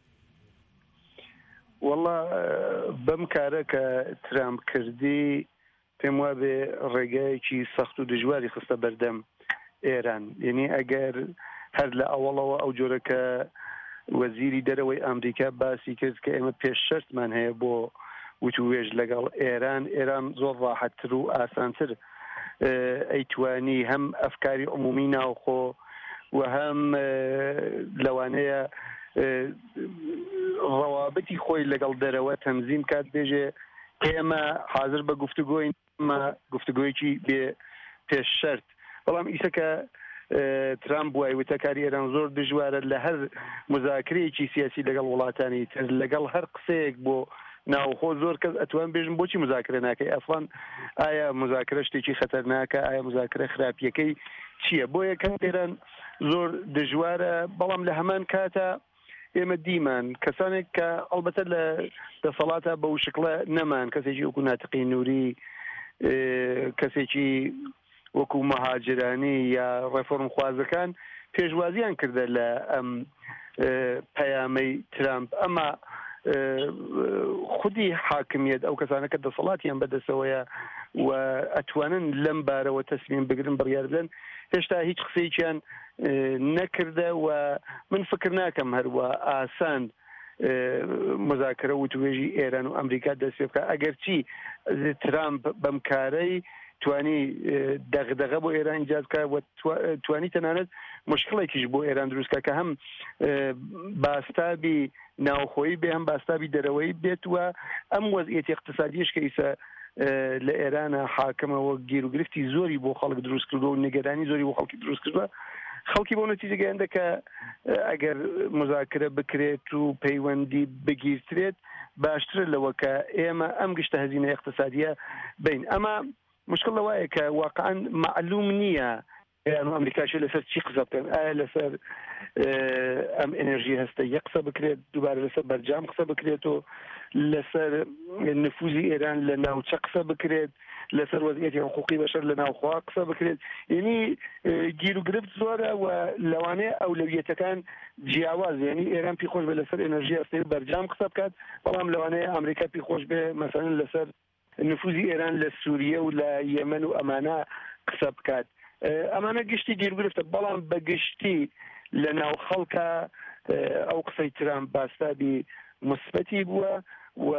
Speaker 17: وەڵا بەم کارە کە ترامپ کردی پێم وابێ ڕێگایەکی سەخت و دژواری خستە بەردەم ئێران. یعنی ئەگەر هەر لە ئەوڵەوە ئەو جۆرەکە وەزیری دەرەوەی ئەمریکا باسی کرد کە ئێمە پێش شەرتمان هەیە بۆ وتوێژ لەگەڵ ئێران، ئێران زۆر ڕاحەتتر و ئاسانتر ئەیتوانی هەم ئەفکاری عمومی ناوخۆ و هەم لەوانەیە ڕەوابەتی خۆی لەگەڵ دەرەوە تەنزیم کات بێژێ ئێمە حاضر بە گفتوگۆی ئەمە گفتوگۆیەکی بێ پێش شەرت. بەڵام ئیسەکە ترامپ وای وتەکاری ئێران زۆر دژوارە لە هەر مذاکرەیەکی سیاسی لەگەڵ وڵاتانی تر لەگەڵ هەر قسەیەک بۆ ناوخۆ زۆر کەس ئەتوان بێژن بۆچی مذاکرە ناکەی؟ ئەفڵان ئایا مذاکرە شتێکی خەتەرناکە؟ ئایا مذاکرە خراپیەکەی چییە؟ بۆ یەکەم ئێران زۆر دژوارە. بەڵام لە هەمان کاتە ئێمە دیمان کەسانێک کە ئەڵبەتە لە دەسەڵاتە بەو شکڵە نەمان، کەسێکی وەکو ناتقی نووری، کەسێکی
Speaker 4: وەکو مەهاجرانی یا ڕێفۆرم خوازەکان پێشوازیان کردە لە ئەم پەیامەی ترامپ. ئەمە خودی حاکمیت ئەو کەسانە کە دەسەڵاتیان بەدەستەوەیە و ئەتوانن لەم بارەوە تەسمیم بگرن بڕیار بدەن، هێشتا هیچ قسەیەکیان نەکردە و من فکر ناکەم هەروە ئاسان مذاکرە و توێژی ئێران و ئەمریکا دەست پێ بکە. ئەگەر چی ترامپ بەم کارەی توانی دەغدەغە بۆ ئێران ایجاد بکە و توانی تەنانەت مشکڵێکیش بۆ ئێران دروستکە کە هەم باستابی ناوخۆیی بێ هەم باستابی دەرەوەی بێت و ئەم وەزعیەتی اقتصادیش کە ئیسا لە ئێرانە حاکمەوە گیر و گرفتی زۆری بۆ خەڵک دروست کردو و نیگەرانی زۆری بۆ خەڵکی دروست کردوە. خەڵکی بۆ نەتیجە گەیاندە کە ئەگەر مذاکرە بکرێت و پەیوەندی بگیرترێت باشترە لەوە کە ئێمە ئەم گشتە هەزینە اقتصادیە بین. ئەمە مشکل لەوایە کە واقعا معلوم نییە ئێران و ئەمریکاش لەسەر چی قسە بکەن، ئایا لەسەر ئەم ئێنەرژی هەستە یەک قسە بکرێت، دووبارە لەسەر بەرجام قسە بکرێت و لەسەر نفوزی ئێران لە ناوچە قسە بکرێت، لەسەر وەزعیەتی حقوقی بەشەر لە ناوخوا قسە بکرێت. یعنی گیر و گرفت زۆرە و لەوانەیە ئەولەویەتەکان جیاواز، یعنی ئێران پێی خۆش بێ لەسەر ئێنەرژی هەستەی بەرجام قسە بکات، بەڵام لەوانەیە ئەمریکا پێی خۆش بێ مەسەڵەن لەسەر نفوزی ئێران لە سووریە و لە یەمەن و ئەمانە قسە بکات. ئەمانە گشتی گیرگرفتە، بەڵام بە گشتی لە ناو خەڵکە ئەو قسەی ترامپ باستابی مثبەتی بووە و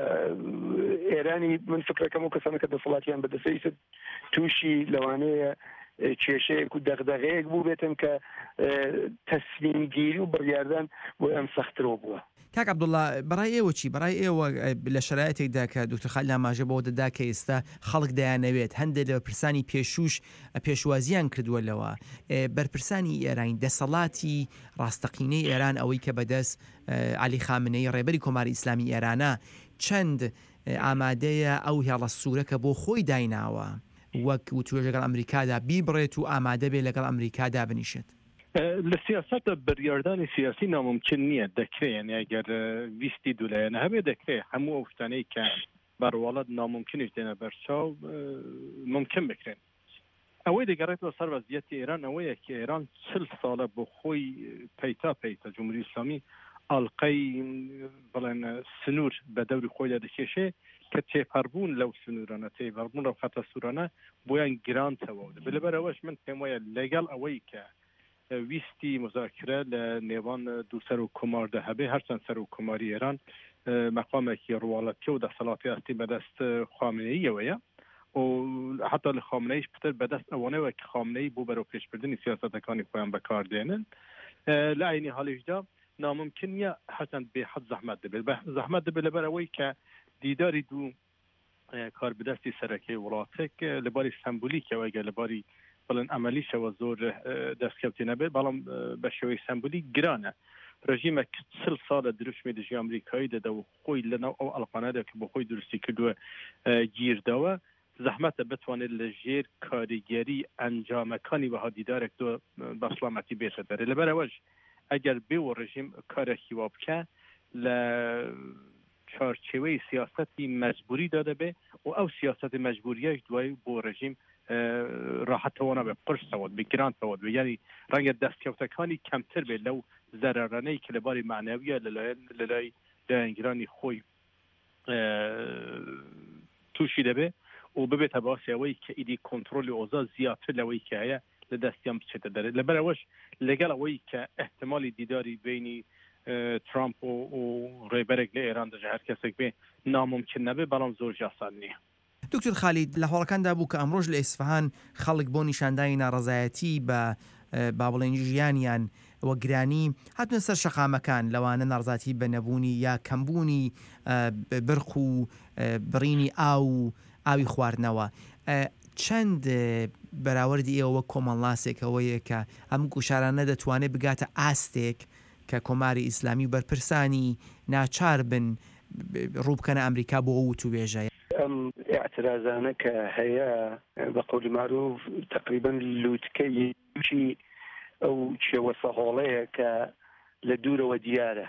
Speaker 4: ئێرانی من فکرەکەم و کەسانە کە دەسەڵاتیان بەدەستەوە تووشی لەوانەیە کێشەیەک و دەغدەغەیەک بوو بێتن کە تەسلیمگیری و بڕیاردان بۆ ئەم سەخترەوە بووە.
Speaker 2: کاک عەبدوڵڵا بەڕای ئێوە چی؟ بەڕای ئێوە لە شرایەتێکدا کە دکتۆر خالیل ئاماژە بەوە دەدا کە ئێستا خەڵک دەیانەوێت هەندێک لە بەرپرسانی پێشوش پێشوازیان کردووە لەوە بەرپرسانی ئێرانی دەسەڵاتی ڕاستەقینەی ئێران ئەوەی کە بەدەست عەلی خامنەی ڕێبەری کۆماری ئیسلامی ئێرانە چەند ئامادەیە ئەو هێڵە سوورەکە بۆ خۆی دایناوە وەک وتوێژ لەگەڵ ئەمریکادا بیبڕێت و ئامادە بێ لەگەڵ ئەمریکادا بنیشێت؟
Speaker 22: لە سیاسەتە بڕیاردانی سیاسی ناممکن نییە، دەکرێت یعنی ئەگەر ویستی دوولایەنە هەبێ دەکرێت هەموو ئەو شتانەی کە بەڕواڵەت ناممکنش دێنە بەرچاو ممکن بکرێن. ئەوەی دەگەڕێتەوە سەر وەزعیەتی ئێران ئەوەیە کە ئێران چل ساڵە بۆ خۆی پەیتا پەیتا جمهوری ئیسلامی ئەڵقەی بڵێن سنوور بە دەوری خۆیدا دەکێشێ کە تێپەڕبوون لەو سنوورانە تێپەڕبوون لەو خەتە سوورانە بۆیان گرانتەوە دەبێت. لەبەرەوەش من پێم وایە لەگەڵ ئەوەی کە ویستی مذاکرە لە نێوان دوو سەر و کۆماردا هەبێ هەرچەند سەر و کۆماری ئێران مەقامێکی ڕواڵەتی و دەسەڵاتی هەستی بەدەست خامنەییەوەیە و حتا لە خامنەیش پتر بەدەست ئەوەنەوە کە خامنەی بۆ بەرەو پێشبردننی سیاسەتەکانی خۆیان بەکاردێنن لە عینی حاڵیشدا ناممکن نیە هەرچەند بێحەد زەحمەت دەبێت زەحمەت دەبێت لەبەرەوەی کە دیداری دوو کاربدەستی سەرەکەی وڵاتێک لەباری سمبولیکەوە گە لەباری بڵێن ئەمەلیشەوە زۆر دەستکەوتی نەبێت، بەڵام بە شێوەی سمبولی گرانە. ڕژیمە چل ساڵە دروشمی دژی ئەمریکایی دەدا و خۆی لەناو ئەو ئەڵقانەدا کە بۆ خۆی درستی کردووە گیردەوە زەحمەتە بتوانێت لە ژێر کاریگەری ئەنجامەکانی وەها دیدارێک دۆ بەسڵامەتی بێتە دەرێ. لەبەرەوەش ئەگەر بێ و ڕژیم کارێکی وا بکە لە چارچێوەی سیاسەتی مەجبوریدا دەبێ و ئەو سیاسەتی مەجبوریەش دوای بۆ ڕژیم ڕاحەتەوە نەبێ قرسەوە بێ گرانتەوە بێ، یعنی ڕەنگە دەستکەوتەکانی کەمتر بێت لەو زەرەرانەی کە لەباری معنەویە لە لای دایانگیرانی خۆی تووشی دەبێ و ببێتە باسی ئەوەی کە ئیدی کۆنتڕۆلی ئۆزا زیاتر لەوەی کە هەیە لە دەستیان بچێتە دەرێت. لەبەرەوەش لەگەڵ ئەوەی کە احتمالی دیداری بینی ترامپ و ڕێبەرێک لە ئێران دەژە هەر کەسێک بێ ناممکن نەبێ، بەڵام زۆر ئاسان نییە.
Speaker 2: دکتۆر خالید لە هەوڵەکاندا بوو کە ئەمڕۆژ لە ئیسفەهان خەڵک بۆ نیشاندانی ناڕەزایەتی بە با بڵێن ژیانیان وە گرانی هاتونە سەر شەقامەکان لەوانە ناڕزاتی بە نەبوونی یا کەمبوونی برق و بڕینی ئاو ئاوی خواردنەوە. چەند بەراوردی ئێوە کۆمەڵاسێکەوەیە کە ئەم گوشارانە دەتوانێت بگاتە ئاستێک کە کۆماری ئیسلامی و بەرپرسانی ناچار بن ڕووبکەنە ئەمریکا بۆ ئەو توێژە؟
Speaker 4: ئەم اعتراضانە کە هەیە بە قولی معروف تقریبا لووتکەی تووشی ئەو چێوەسە هۆڵەیە کە لە دوورەوە دیارە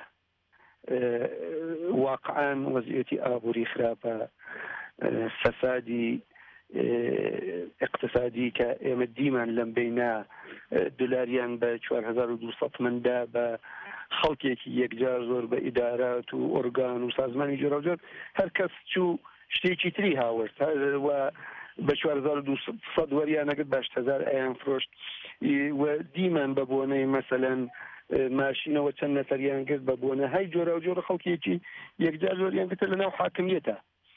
Speaker 4: واقعان وەزعیەتی ئابووری خراپە، فەسادی اقتصادی کە ئێمە دیمان لەم بینە دلاریان بە چوار هەزار و دووسەد مندا بە خەڵکێکی یەکجار زۆر بە ئیدارات و ئۆرگان و سازمانی جۆراوجۆر هەر کەس چوو شتێکی تری هاورد و بە چوار هەزار و دووسەد وەریانەگەت بە هەشت هەزار ئەیان فرۆشت و دیمان بە بۆنەی مەسەلەن ماشینەوە چەند نەفەریان کرد بە بۆنە های جۆرا و جۆرە خەڵکیەکی یەکجار زۆریان کردە لەناو حاکمیەتە.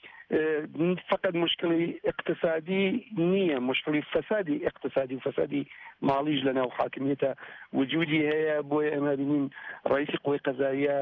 Speaker 4: فقط مشکلی اقتصادی نییە، مشکلی فسادی اقتصادی و فسادی ماڵیش لەناو حاکمیەتە وجودی هەیە. بۆیە ئێمە بینین ڕئیسی قوی قەزاییە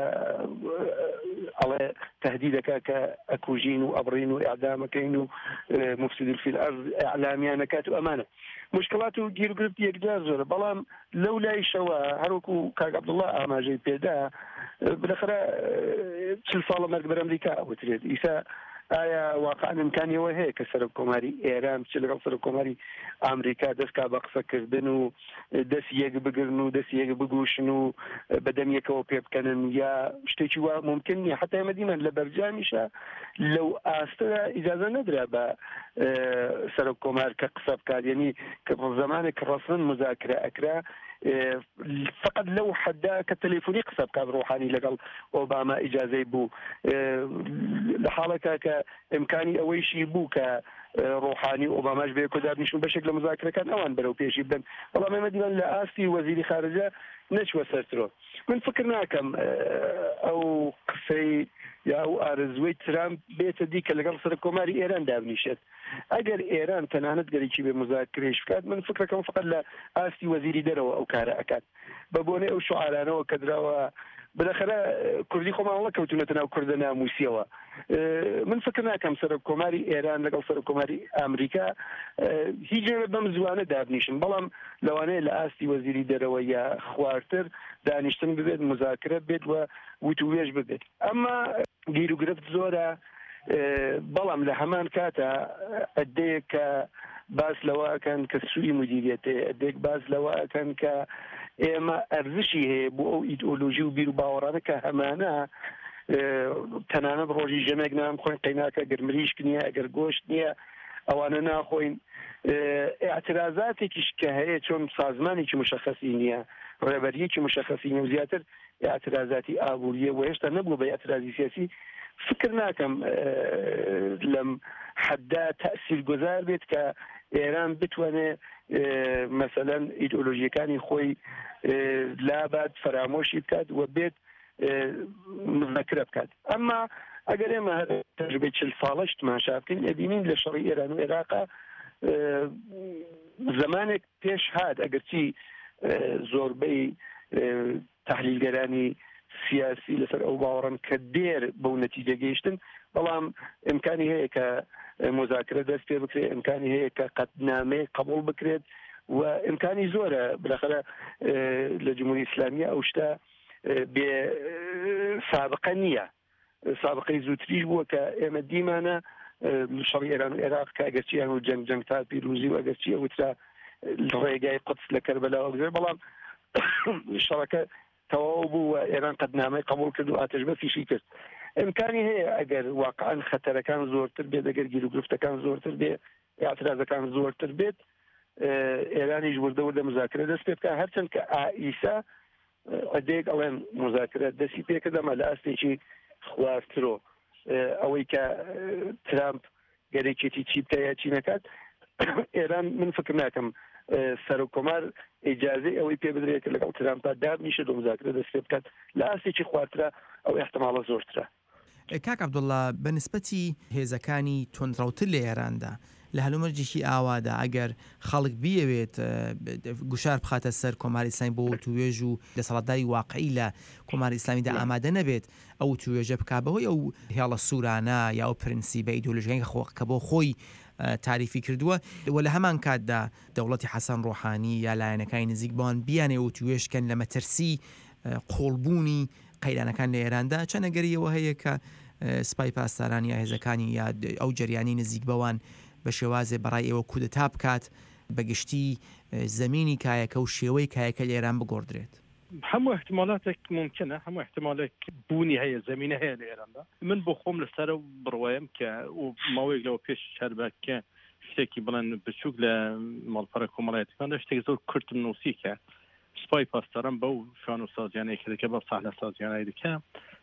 Speaker 4: ئەڵێ تهدید دەکا کە ئەکوژین و ئەبڕین و ئیعدامەکەین و مفسد فی الأرض ئیعلامیان دەکات و ئەمانە مشکلات و گیرگرفت یەکجار زۆرە. بەڵام لەو لایشەوە هەروەکو کاک عەبدوڵڵا ئاماژەی پێدا بەخرا چل ساڵە مەرگ بەر ئەمریکا ئەوترێت ئیسا ئایا واقعا امکانیەوە هەیە کە سەرۆک کۆماری ئێران چ لەگەڵ سەرۆک کۆماری ئامریکا دەستکا بە قسەکردن و دەست یەک بگرن و دەست یەک بگوشن و بەدەم یەکەوە پێ بکەنن یا شتێکی وا ممکن نیە. حتا ئێمە دیمان لە بەرجامیشە لەو ئاستەدا ئیجازە نەدرا بە سەرۆک کۆمار کە قسە بکات، یعنی کە زمانێک کە ڕەسمن مذاکرە ئەکرا فقط لەو حدا کە تەلێفۆنی قسە بکات ڕۆحانی لەگەڵ ئۆباما ئیجازەی بوو لە حاڵەکە کە ئیمکانی ئەوەیشی بوو کە ڕۆحانی ئۆباماش بێ کۆدابنیشن بەشێک لە مذاکرەکان ئەوان بەرەو پێشی بدەن. بەڵام ئێمە دیمان لە ئاستی وەزیری خارجە نەچوە سەرترۆ. من فکر ناکەم ئەو قسەی یا ئەو ئارزوەی ترامپ بێتە دی کە لەگەڵ سەرۆک کۆماری ئێران دابنیشێت. ئەگەر ئێران تەنانەت گەرێکی بێ مذاکرەیش بکات من فکرەکەم فقط لە ئاستی وەزیری دەرەوە ئەو کارە ئەکات بە بۆنەی ئەو شعارانەوە کە دراوە بالاخره کوردی خۆماوەڵە کەوتونەتە ناو کوردە ناموسیەوە. من فکر ناکەم سەرۆک کۆماری ئێران لەگەڵ سەرۆک کۆماری ئامریکا هیچ بەم زوانە دابنیشن، بەڵام لەوانەیە لە ئاستی وەزیری دەرەوە یا خوارتر دانیشتن ببێت مذاکرە بێت و وتوێژ ببێت. ئەمما گیر و گرفت زۆرە، بەڵام لە هەمان کاتە ئەدەیە کە باس لەوەکەن کە سوئی مدیریەتێ ئەدێک باس لەوەکەن کە ئێمە ئەرزشی هەیە بۆ ئەو ئیدئۆلۆژی و بیر و باوەڕانە کە هەمانە تەنانەت ڕۆژی ژەمێک نام خۆین قەیناکە ئەگەر مریشک نییە ئەگەر گۆشت نییە ئەوانە ناخۆین. ئاعترازاتێکیش کە هەیە چۆن سازمانێکی مشخصی نییە، ڕێبەریەکی مشخصی نیە و زیاتر ئاعترازاتی ئابوووریە و هێشتا نەبووە بە ئاعترازی سیاسی. فکر ناکەم لەم حدا تأثیر گوزار بێت کە ئێران بتوانێ مەسەلەن ئیدئۆلۆژیەکانی خۆی لابات فەرامۆشی بکات و بێت مذاکرە بکات. ئەمما ئەگەر ئێمە تەجربەی چل ساڵەش تماشا بکەین ئەبینین لە شەڕی ئێران و عێراقا زمانێک پێش هات ئەگەرچی زۆربەی تحلیلگەرانی سیاسی لەسەر ئەو باوەڕن کە دێر بەو نەتیجە گەیشتن، بەڵام ئیمکانی هەیە کە مذاکرە دەست پێ بکرێت، ئیمکانی هەیە کە قەتنامەی قبول بکرێت و ئیمکانی زۆرە. بالاخره لە جمهوری ئیسلامیە ئەو شتە بێ سابقە نییە، سابقەی زووتریش بووە کە ئێمە دیمانە شەڕی ئێران و عێراق کە ئەگەرچی و جەنگ جەنگ تا پیرۆزی و ئەگەرچی ئەوترا ڕێگای قودس لە کەربەلا وەگرێت، بەڵام شەڕەکە تەواو بوو و ئێران قەتنامەی قبول کرد و ئاتەشبەسیشی کرد. ئیمکانی هەیە ئەگەر واقعا خەتەرەکان زۆرتر بێت، ئەگەر گیر و گرفتەکان زۆرتر بێت، ئاعترازەکان زۆرتر بێت، ئێرانیش وردە وردە مذاکرە دەست پێ بکات. هەرچەند کە ئائیسا ئەدێک ئەڵێن مذاکرە دەستی پێکردەمە لە ئاستێکی خواردترۆ ئەوەی کە ترامپ گەرێکێتی چی بکە چی نەکات. ئێران من فکر ناکەم سەرۆک کۆمار ئیجازەی ئەوەی پێ بدرێت کە لەگەڵ ترامپا دابنیشێت و مذاکرە دەست پێ بکات لە ئاستێکی خواردترە ئەو احتمالە زۆرترە.
Speaker 2: کاک عەبدوڵڵا بەنسبەتی هێزەکانی تۆندڕەوتر لە ئێراندا لە هەلومەرجێکی ئاوادا ئەگەر خەڵک بیەوێت گوشار بخاتە سەر کۆماری ئیسلامی بۆ توێژ و دەسەڵاتداری واقعی لە کۆماری ئیسلامیدا ئامادە نەبێت ئەو توێژە بکات بەهۆی ئەو هێڵە سوورانە یا ئەو پرینسیبە ئیدئۆلۆژیەکانی کە بۆ خۆی تاریفی کردووە و لە هەمان کاتدا دەوڵەتی حەسەن ڕۆحانی یا لایەنەکانی نزیک بەوان بیانێ و توێژکەن لە مەترسی قۆڵبوونی قەیرانەکان لە ئێراندا چەند ئەگەریەوە هەیە کە سپای پاسداران یا هێزەکانی یا ئەو جەریانی نزیک بەوان بە شێوازێ بەڕای ئێوە کودەتا بکات بەگشتی زەمینی کایەکە و شێوەی کایەکە لە ئێران بگۆڕدرێت.
Speaker 22: هەموو احتمالاتێک ممکنە، هەموو احتمالێک بوونی هەیە، زەمینە هەیە لە ئێراندا. من بۆ خۆم لەسەر بڕوایم کە و ماوەیەک لەوە پێش هەربەکە شتێکی بڵێن بچووک لە ماڵپەرە کۆمەڵایەتەکاندا شتێک زۆر کورتم نووسیکە سوپای پاسداران بەو شان و سازیانەیەکە دەکە بە ساحنە سازیانەی دەکە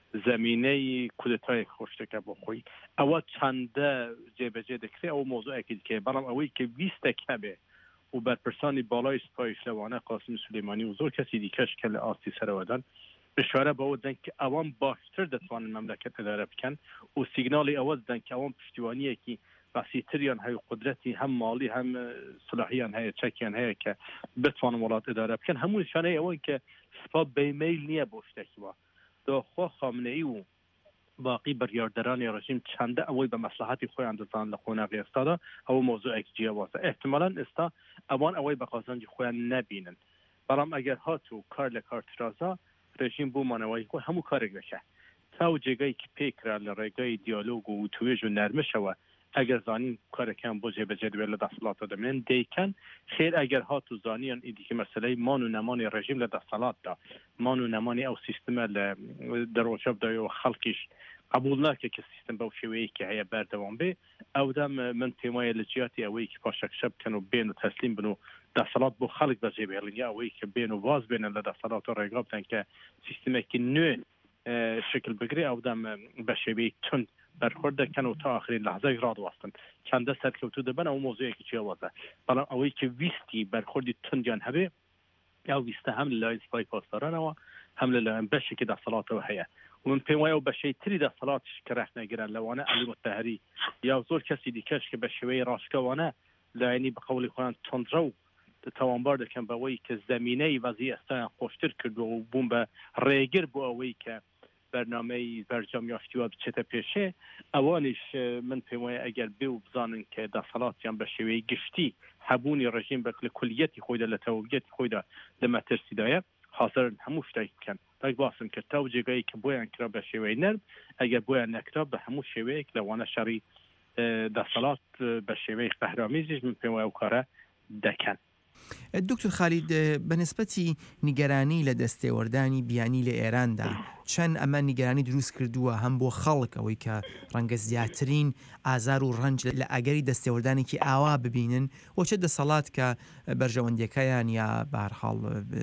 Speaker 22: زمینەی کودتای خۆشتەکە بۆ خۆی ئەوە چەندە جێبەجێ دەکرێت ئەو مۆزوعێکی دیکە بەڵام ئەوەی کە ویستێکە بێ و بەرپرسانی باڵای سوپای شلەوانە قاسم سولەیمانی و زۆر کەسی دیکەش کە لە ئاستی سەرەوەدان بشارە بەوە دەن کە ئەوان باشتر دەتوانن مەملەکەت ئەدارە بکەن و سیگناڵی ئەوە دەن کە ئەوان پشتیوانیەکی بەسیتریان هەیە قدرەتی هەم ماڵی هەم سلاحیان هەیە چەکیان هەیە کە بتوانن وڵات ئەدارە بکەن هەموو نیشانەی ئەوەی کە سوپا بەیمەیل نییە بۆ شتێکی وە داخوا خامنەئی و باقی بڕیاردەرانی ڕژیم چەندە ئەوەی بە مەسلحەتی خۆیان دەزان لە قۆناغی ئێستادا ئەوە مۆزوعێکی جیاوازە احتمالاً ئێستا ئەوان ئەوەی بە قازانجی خۆیان نەبینن بەڵام ئەگەر هات و کار لە کارترازا ڕژیم بۆمانەوەی خۆی هەموو کارێک دەکە تا و جێگەی کە پێکرا لە ڕێگەی دیالۆگ و توێژ و نەرمشەوە ئەگەر زانین کارەکان بۆ جێبەجێ دوێت لە دەسەڵاتە دەمێن دەیکەن خێر ئەگەر هات و زانیان ئیدیکە مەسلەی مان و نەمانی ڕژیم لە دەسەڵاتدا مان و نەمانی ئەو سیستمە لە دەرۆچە بدایەوە خەڵکیش قبول ناکە کە سیستم بەو شێوەیەکی هەیە بەردەوام بێ ئەودەم من پێم وایە لە جیاتی ئەوەی کە پاشەکشە بکەن و بێن و تەسلیم بن و دەسەڵات بۆ خەڵک بەجێبهێڵن یا ئەوەی کە بێن و واز بێنن لە دەسەڵات و ڕێگا بدەن کە سیستمێکی نوێ شکل بگرێ ئەودەم بە شێوەیەک تند بەرخۆرد دەکەن و تا ئاخرین لەحزەی ڕادوەستن چەندە سەرکەوتوو دەبن ئەو مۆزوعێکی جیاوازە بەڵام ئەوەی کە ویستی بەرخۆردی تندیان هەبێ یا ویستە هەم لە لای سوپای پاسدارانەوە هەم لەلایەن بەشێکی دەسەڵاتەوە هەیە ومن پێم وایە و بەشەی تری دەسەڵاتش کە ڕەخنەگرن لەوانە عەلی متەهەری یا زۆر کەسی دیکەش کە بە شێوەی ڕاستکەوانە لایەنی بە قەوڵی خۆیان تندڕە و تاوانبار دەکەن بەوەی کە زەمینەی وەزی ئێستایان خۆشتر کردو و بوون بە ڕێگر بۆ ئەوەی کە بەرنامەی بەرجەم یافتیوە بچێتە پێشێ ئەوانیش من پێم وایە ئەگەر بێ و بزانن کە دەسەڵاتیان بە شێوەی گشتی هەبوونی ڕژیم بە لە کولیەتی خۆیدا لە تەوەگەتی خۆیدا لە مەترسیدایە حاضرن هەموو شتێک بکەن بەک باسم کرد تا و جێگایی کە بۆیان کرا بە شێوەی نەرم ئەگەر بۆیان نەکرا بە هەموو شێوەیەک لەوانە شەڕی دەسەڵات بە شێوەی قەهرامیزیش من پێم وایە ئەو کارە دەکەن.
Speaker 2: دکتور خالید بەنسبەتی نیگەرانی لە دەستێوەردانی بیانی لە ئێراندا چەند ئەمە نیگەرانی دروست کردووە هەم بۆ خەڵک ئەوەی کە ڕەنگە زیاترین ئازار و ڕەنج لە ئەگەری دەستێوەردانێکی ئاوا ببینن وچە دەسەڵات کە بەرژەوەندەکەیان یا بەهەرحاڵ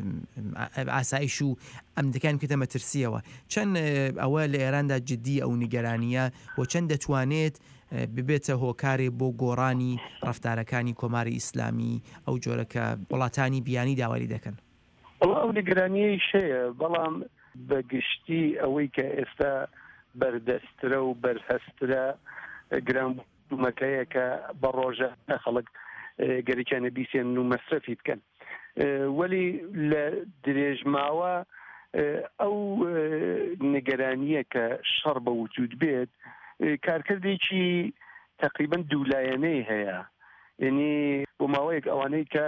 Speaker 2: ئاسایش و ئەمدەکان کردە مەترسیەوە چەند ئەوە لە ئێراندا جددی ئەو نیگەرانیە و چەند دەتوانێت ببێتە هۆکارێ بۆ گۆڕانی ڕەفتارەکانی کۆماری ئیسلامی ئەو جۆرەکە وڵاتانی بیانی داواری دەکەن.
Speaker 4: ئەو نیگەرانیەی شەیە بەڵام بەگشتی ئەوەی کە ئێستا بەردەسترە و بەرهەسترە گرانبوومەکەیە کە بە ڕۆژە خەڵک گەرەکیانە بیسێن و مەسرەفی بکەن وەلی لە درێژماوە ئەو نیگەرانیە کە شەڕ بە وجود بێت کارکردێکی تقریبا دوولایەنەی هەیە یعنی بۆ ماوەیەک ئەوانەی کە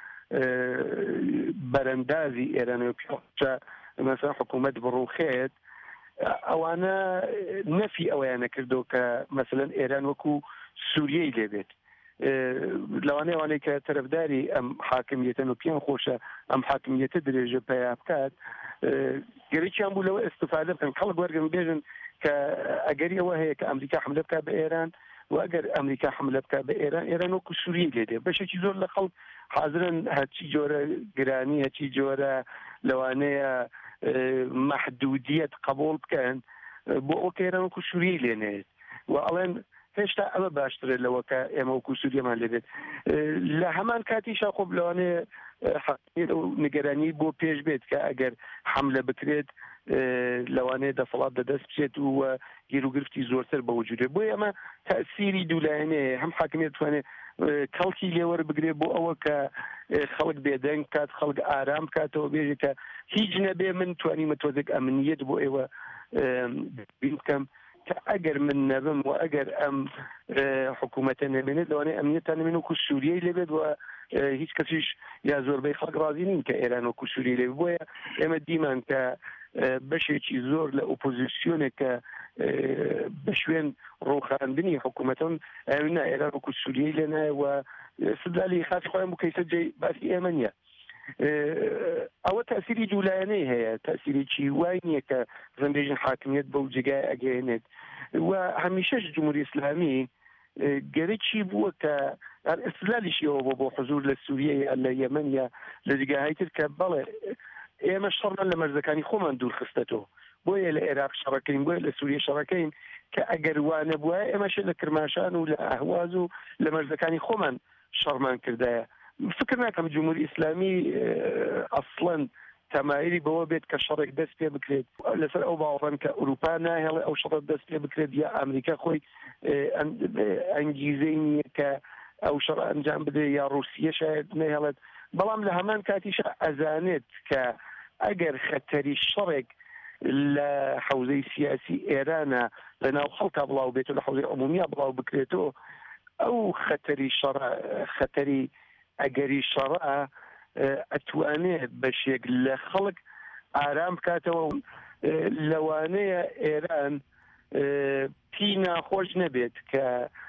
Speaker 4: بەرەندازی ئێرانەوە پێچە مەسەڵەن حکوومەت بڕوخێت ئەوانە نەفی ئەوەیان نەکردەوە کە مەسەڵەن ئێران وەکو سووریەی لێبێت لەوانەیە ئەوانەی کە تەرەفداری ئەم حاکمیەتەن و پێیان خۆشە ئەم حاکمیەتە درێژە پیا بکات گەرەکیان بوو لەوە ئستفادە بکەن خەڵک وەرگن بێژن کە ئەگەری ئەوە هەیە کە ئەمریکا حملە بکات بە ئێران و ئەگەر ئەمریکا حملە بکات بە ئێران ئێران وەکو سووریە لێدێ بەشێکی زۆر لە خەڵک حاضرن هەرچی جۆرە گرانی هەرچی جۆرە لەوانەیە مەحدودیەت قبول بکەن بۆ ئەو کە ئێران وەکو سووریە لێنێت و ئەڵێن هێشتا ئەمە باشترە لەوە کە ئێمە وەکو سووریەمان لێبێت لە هەمان کاتیشا خۆ لەوانەیە حەقیقەت و نیگەرانی بۆ پێش بێت کە ئەگەر حملە بکرێت لەوانەیە دەسەڵات دەدەست بچێت و گیرروگرفتی زۆرتر بە وجودێ بۆی ئەمە تەسیری دوولایەنەیە هەم حاکمیت توانێت کەڵکی لێوەرە بگرێت بۆ ئەوە کە خەڵک بێدەنگ کات خەڵک ئارام کاتەوە بێژێت کە هیچ نەبێ من توانیمە تۆزێک ئەمنیەت بۆ ئێوە بین بکەم کە ئەگەر من نەبم و ئەگەر ئەم حکوومەتە نەمێنێت لەوانەیە ئەمنیەتان نەمێن وەکو سووریەی لێبێت و هیچ کەسیش یا زۆربەی خەڵک ڕازی نین کە ئێران وەکو سووریە لێ بۆیە ئێمە دیمان کە بەشێکی زۆر لە ئۆپۆزیسیۆنێک کە بە شوێن ڕۆخاندنی حکوومەتەن ئەونا ئێران وەکو سووریەی لێ نایە و استدلالی خاصی خۆیان بکەیسە جێ باسی ئێمە نییە ئەوە تەسیری دوولایەنەی هەیە تەسیرێکی وای نییە کە زەندێژن حاکمیت بەو جگای ئەگەێنێت و هەمیشەش جمهوری ئیسلامی گەرەکی بووە کە استدلالیشیەوە بۆ بۆ حزور لە سووریە لە یەمەنە لە جگاهای تر کە بەڵێ ئێمە شەڕمان لە مەرزەکانی خۆمان دوور خستەوە بۆیە لە عێراق شەڕەکەین بۆیە لە سووریە شەڕەکەین کە ئەگەر وانە بووە ئێمەش لە کرماشان و لە ئەهواز و لە مەرزەکانی خۆمان شەڕمان کردایە. فکر ناکەم جمهوری ئیسلامی ئەسڵەن تەمایلی بەوە بێت کە شەڕێک دەست پێ بکرێت لەسەر ئەو باوەڕەن کە ئەوروپا ناهێڵێ ئەو شەڕ دەست پێ بکرێت یا ئەمریکا خۆی ئەنگیزەی نییە کە ئەو شەڕ ئەنجام بدێ یا رووسیە شاید نەهێڵێت. بەڵام لە هەمان کاتیش ئەزانێت کە ئەگەر خەتەری شەڕێک لە حوزەی سیاسی ئێرانە لە ناو خەڵکا بڵاو بێت و لە حوزەی عمومیە بڵاو بکرێتەوە ئەو خەتەری شەڕ خەتەری ئەگەری شەڕە ئەتوانێت بەشێک لە خەڵک ئارام بکاتەوە لەوانەیە ئێران پی ناخۆش نەبێت کە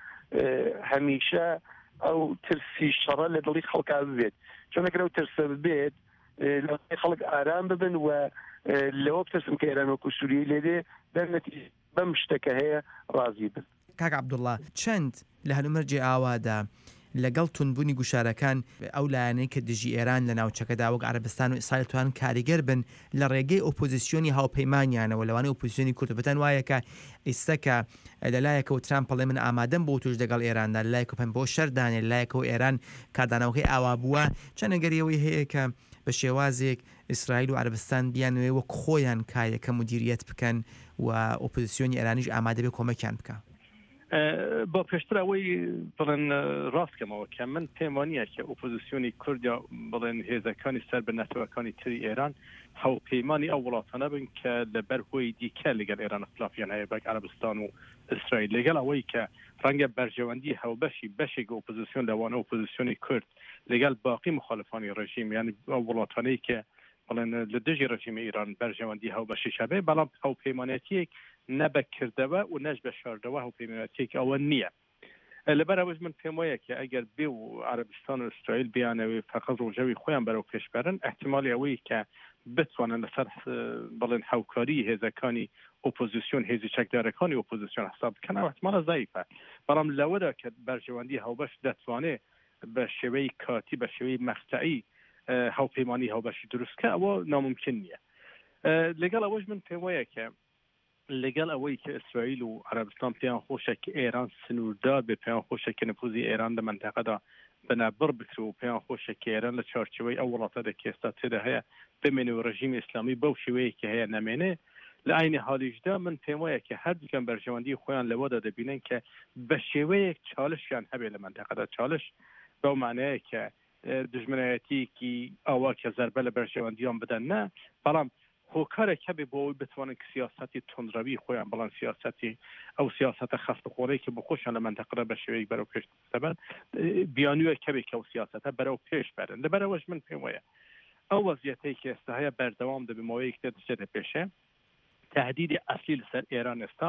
Speaker 4: هەمیشە ئەو ترسی شەڕە لە دڵی خەڵکا ببێت چۆنەکە ئەو ترسە ببێت لەوانەیە خەڵک ئارام ببن و لەوە بترسم کە ئێران وەکو سووریە لێدێ دەرنەتیجە بەم شتەکە هەیە ڕازی بن.
Speaker 2: کاک عەبدوڵڵا چەند لە هەلومەرجێ ئاوادا لەگەڵ تونبوونی گوشارەکان ئەو لایەنەی کە دژی ئێران لە ناوچەکەدا وەک عەرەبستان و ئیسرائیل توان کاریگەر بن لە ڕێگەی ئۆپۆزیسیۆنی هاوپەیمانیانەوە لەوانەی ئۆپۆزیسیۆنی کورد بەتەن وایە کە ئێستاکە لەلایەکەوە ترامپ پەڵێ من ئامادەم بۆ توش لەگەڵ ئێراندا لایەکە پێم بۆ شەردانێ لایەکەوە ئێران کاردانەوەکەی ئاوا بووە چەند ئەگەریەوەی هەیە کە بە شێوازێک ئیسرائیل و عەرەبستان بیانوێ وەک خۆیان کایەکە مدیریەت بکەن و ئۆپۆزیسیۆنی ئێرانیش ئامادە بێ کۆمەکیان بکە.
Speaker 22: بۆ پێشتر ئەوەی بڵێن ڕاستکەمەوە کە من پێم وانییە کە ئۆپۆزیسیۆنی کوردیا بڵێن هێزەکانی سەر بە نەتەوەکانی تری ئێران هاوپەیمانی ئەو وڵاتانە بن کە لەبەر هۆی دیکە لەگەڵ ئێران اختلافیان هەیە بەک عەرەبستان و ئیسرائیل لەگەڵ ئەوەی کە ڕەنگە بەرژەوەندی هەوبەشی بەشێک ئۆپۆزیسیۆن لەوانە ئۆپۆزیسیۆنی کورد لەگەڵ باقی مخالفانی ڕژیم یعنی ئەو وڵاتانەی کە بڵێن لە دژی ڕژیمی ئیران بەرژەوەندی هەوبەشی شەبێ بەڵام هاوپەیمانەتیەک نەبەکردەوە و نەش بە شاردەوە هاوپەیمانەتێک ئەوە نییە. لەبەر ئەوەش من پێم وایە کە ئەگەر بێ و عەرەبستان و ئیسرائیل بیانەوەی فەقەت ڕۆژەوی خۆیان بەرەو پێشبەرن احتیمالی ئەوەی کە بتوانن لەسەر بڵێن هاوکاری هێزەکانی ئۆپۆزیسیۆن هێزی چەکدارەکانی ئۆپۆزیسیۆن حساب بکەن ئەو احتیمالە زایفە بەڵام لەوەدا کە بەرژەوەندی هەوبەش دەتوانێت بە شێوەی کاتی بە شێوەی مەقتەعی هاوپەیمانی هەوبەشی دروستکە ئەوە ناممکن نییە. لەگەڵ ئەوەش من پێم وایە کە لەگەڵ ئەوەی کە ئیسرائیل و عەرەبستان پێیان خۆشە کە ئێران سنووردار بێ پێیان خۆشە کە نفوذی ئێران لە مەنتەقەدا بەنابڕ بکرێت و پێیان خۆشە کە ئێران لە چارچەوەی ئەو وڵاتەدا کە ئێستا تێدا هەیە بمێنێ و ڕژیمی ئیسلامی بەو شێوەیە کە هەیە نەمێنێ لە عینی حالیشدا من پێم وایە کە هەردووکەم بەرژەوەندی خۆیان لەوەدا دەبینن کە بە شێوەیەک چالشیان هەبێ لە مەنتەقەدا چالش بەو معنەیە کە دژمنایەتیەکی ئەوە کە زەربە لە بەرژەوەندیان بدەن نە بەڵام هۆکارێک هەبێ بۆەوەی بتوانن کە سیاسەتی تونڕەوی خۆیان بەڵام سیاسەتی ئەو سیاسەتە خەستەخۆڕەی کە بە خۆشیان لە مەنتەقەدا بە شێوەیەک بەرەو پێش دەبن بیانوویە کەبێک کە ئەو سیاسەتە بەرەو پێش بەرن لەبەرەوەش من پێم وایە ئەو وەزیەتەی کە ئێستا هەیە بەردەوام دەبێمەوەیەک دەچێتە پێشێ تهدیدی ئەسلی لەسەر ئێران ئێستا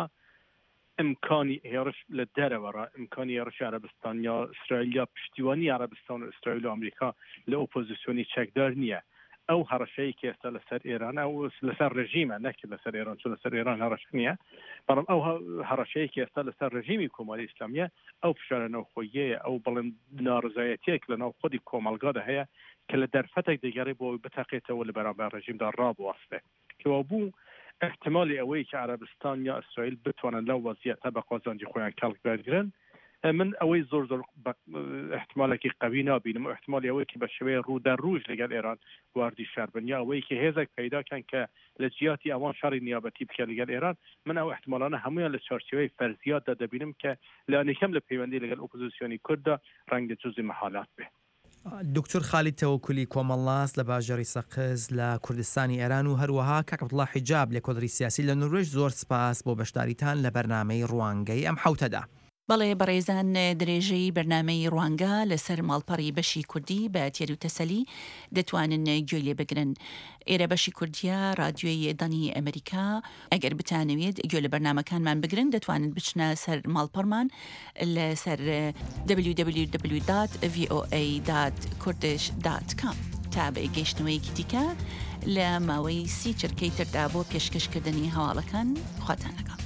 Speaker 22: ئیمکانی هێرش لە دەرەوەڕا ئیمکانی هێرش عەرەبستان یا ئیسرائیل یا پشتیوانی عەرەبستان و ئیسرائیل و ئەمریکا لە ئۆپۆزیسیۆنی چەکدار نییە. ئەو هەڕەشەیە کە ئێستا لەسەر ئێران ئەو لەسەر ڕژیمە نەکرد لەسەر ئێران چون لەسەر ئێران هەڕەش نییە بەڵام ئەو هەڕەشەیە کە ئێستا لەسەر ڕژیمی کۆماری ئیسلامیە ئەو فشارە نەوخۆییەیە ئەو بەڵێن ناڕزایەتیەک لە ناو خۆی کۆمەلگادا هەیە کە لە دەرفەتێک دەگەڕێ بۆ بتەقێتەوە لە بەرامبەر ڕژیمدا ڕابوەستێ کەوا بوو احتمالی ئەوەی کە عەرەبستان یا ئیسرائیل بتوانن لەو وەزیەتە بە قازانجی خۆیان کەڵک بەرگرن من ئەوەی زۆر زۆر احتمالێکی قەوی نابینم احتمالی ئەوەی کە بە شێوەیە ڕوودە ڕوژ لەگەڵ ئێران واردی شار بن یا ئەوەی کە هێزێک پەیداکەن کە لە جیاتی ئەوان شاری نیابەتی بکە لەگەڵ ئێران من ئەو احتمالانە هەمویان لە چارچێوەی فەرزیاتدا دەبینم کە لەوانەیەکەم لە پەیوەندی لەگەڵ ئۆپۆزیسیۆنی کورددا ڕەنگە جوزی مەحالات بێ.
Speaker 2: دکتۆر خالید تەوەکولی کۆمەڵاس لە باژەڕی سەقز لە کوردستانی ئێران و هەروەها کاک عەبدوڵڵا حیجاب لە کۆدڕی سیاسی لە نروێژ زۆر سپاس بۆ بەشداریتان لە بەرنامەی ڕوانگەی ئەم حوتەدا.
Speaker 1: بەڵێ بەڕێزان درێژەی بەرنامەی ڕوانگە لەسەر ماڵپەڕی بەشی کوردی بە تێر و تەسەلی دەتوانن گوێ لێ بگرن. ئێرە بەشی کوردیە رادیۆی دانی ئەمریکا ئەگەر بتانەوێت گوێ لە بەرنامەکانمان بگرن دەتوانن بچنە سەر ماڵپەڕمان لەسەر دبلیو دبلیو دبلیو دات ڤی ئۆ ئێ دات کوردش دات کۆم تا بە گەیشتنەوەیەکی دیکە لە ماوەی سی چرکەی تردا بۆ پێشکەشکردنی هەواڵەکان خواتان لەگەڵ.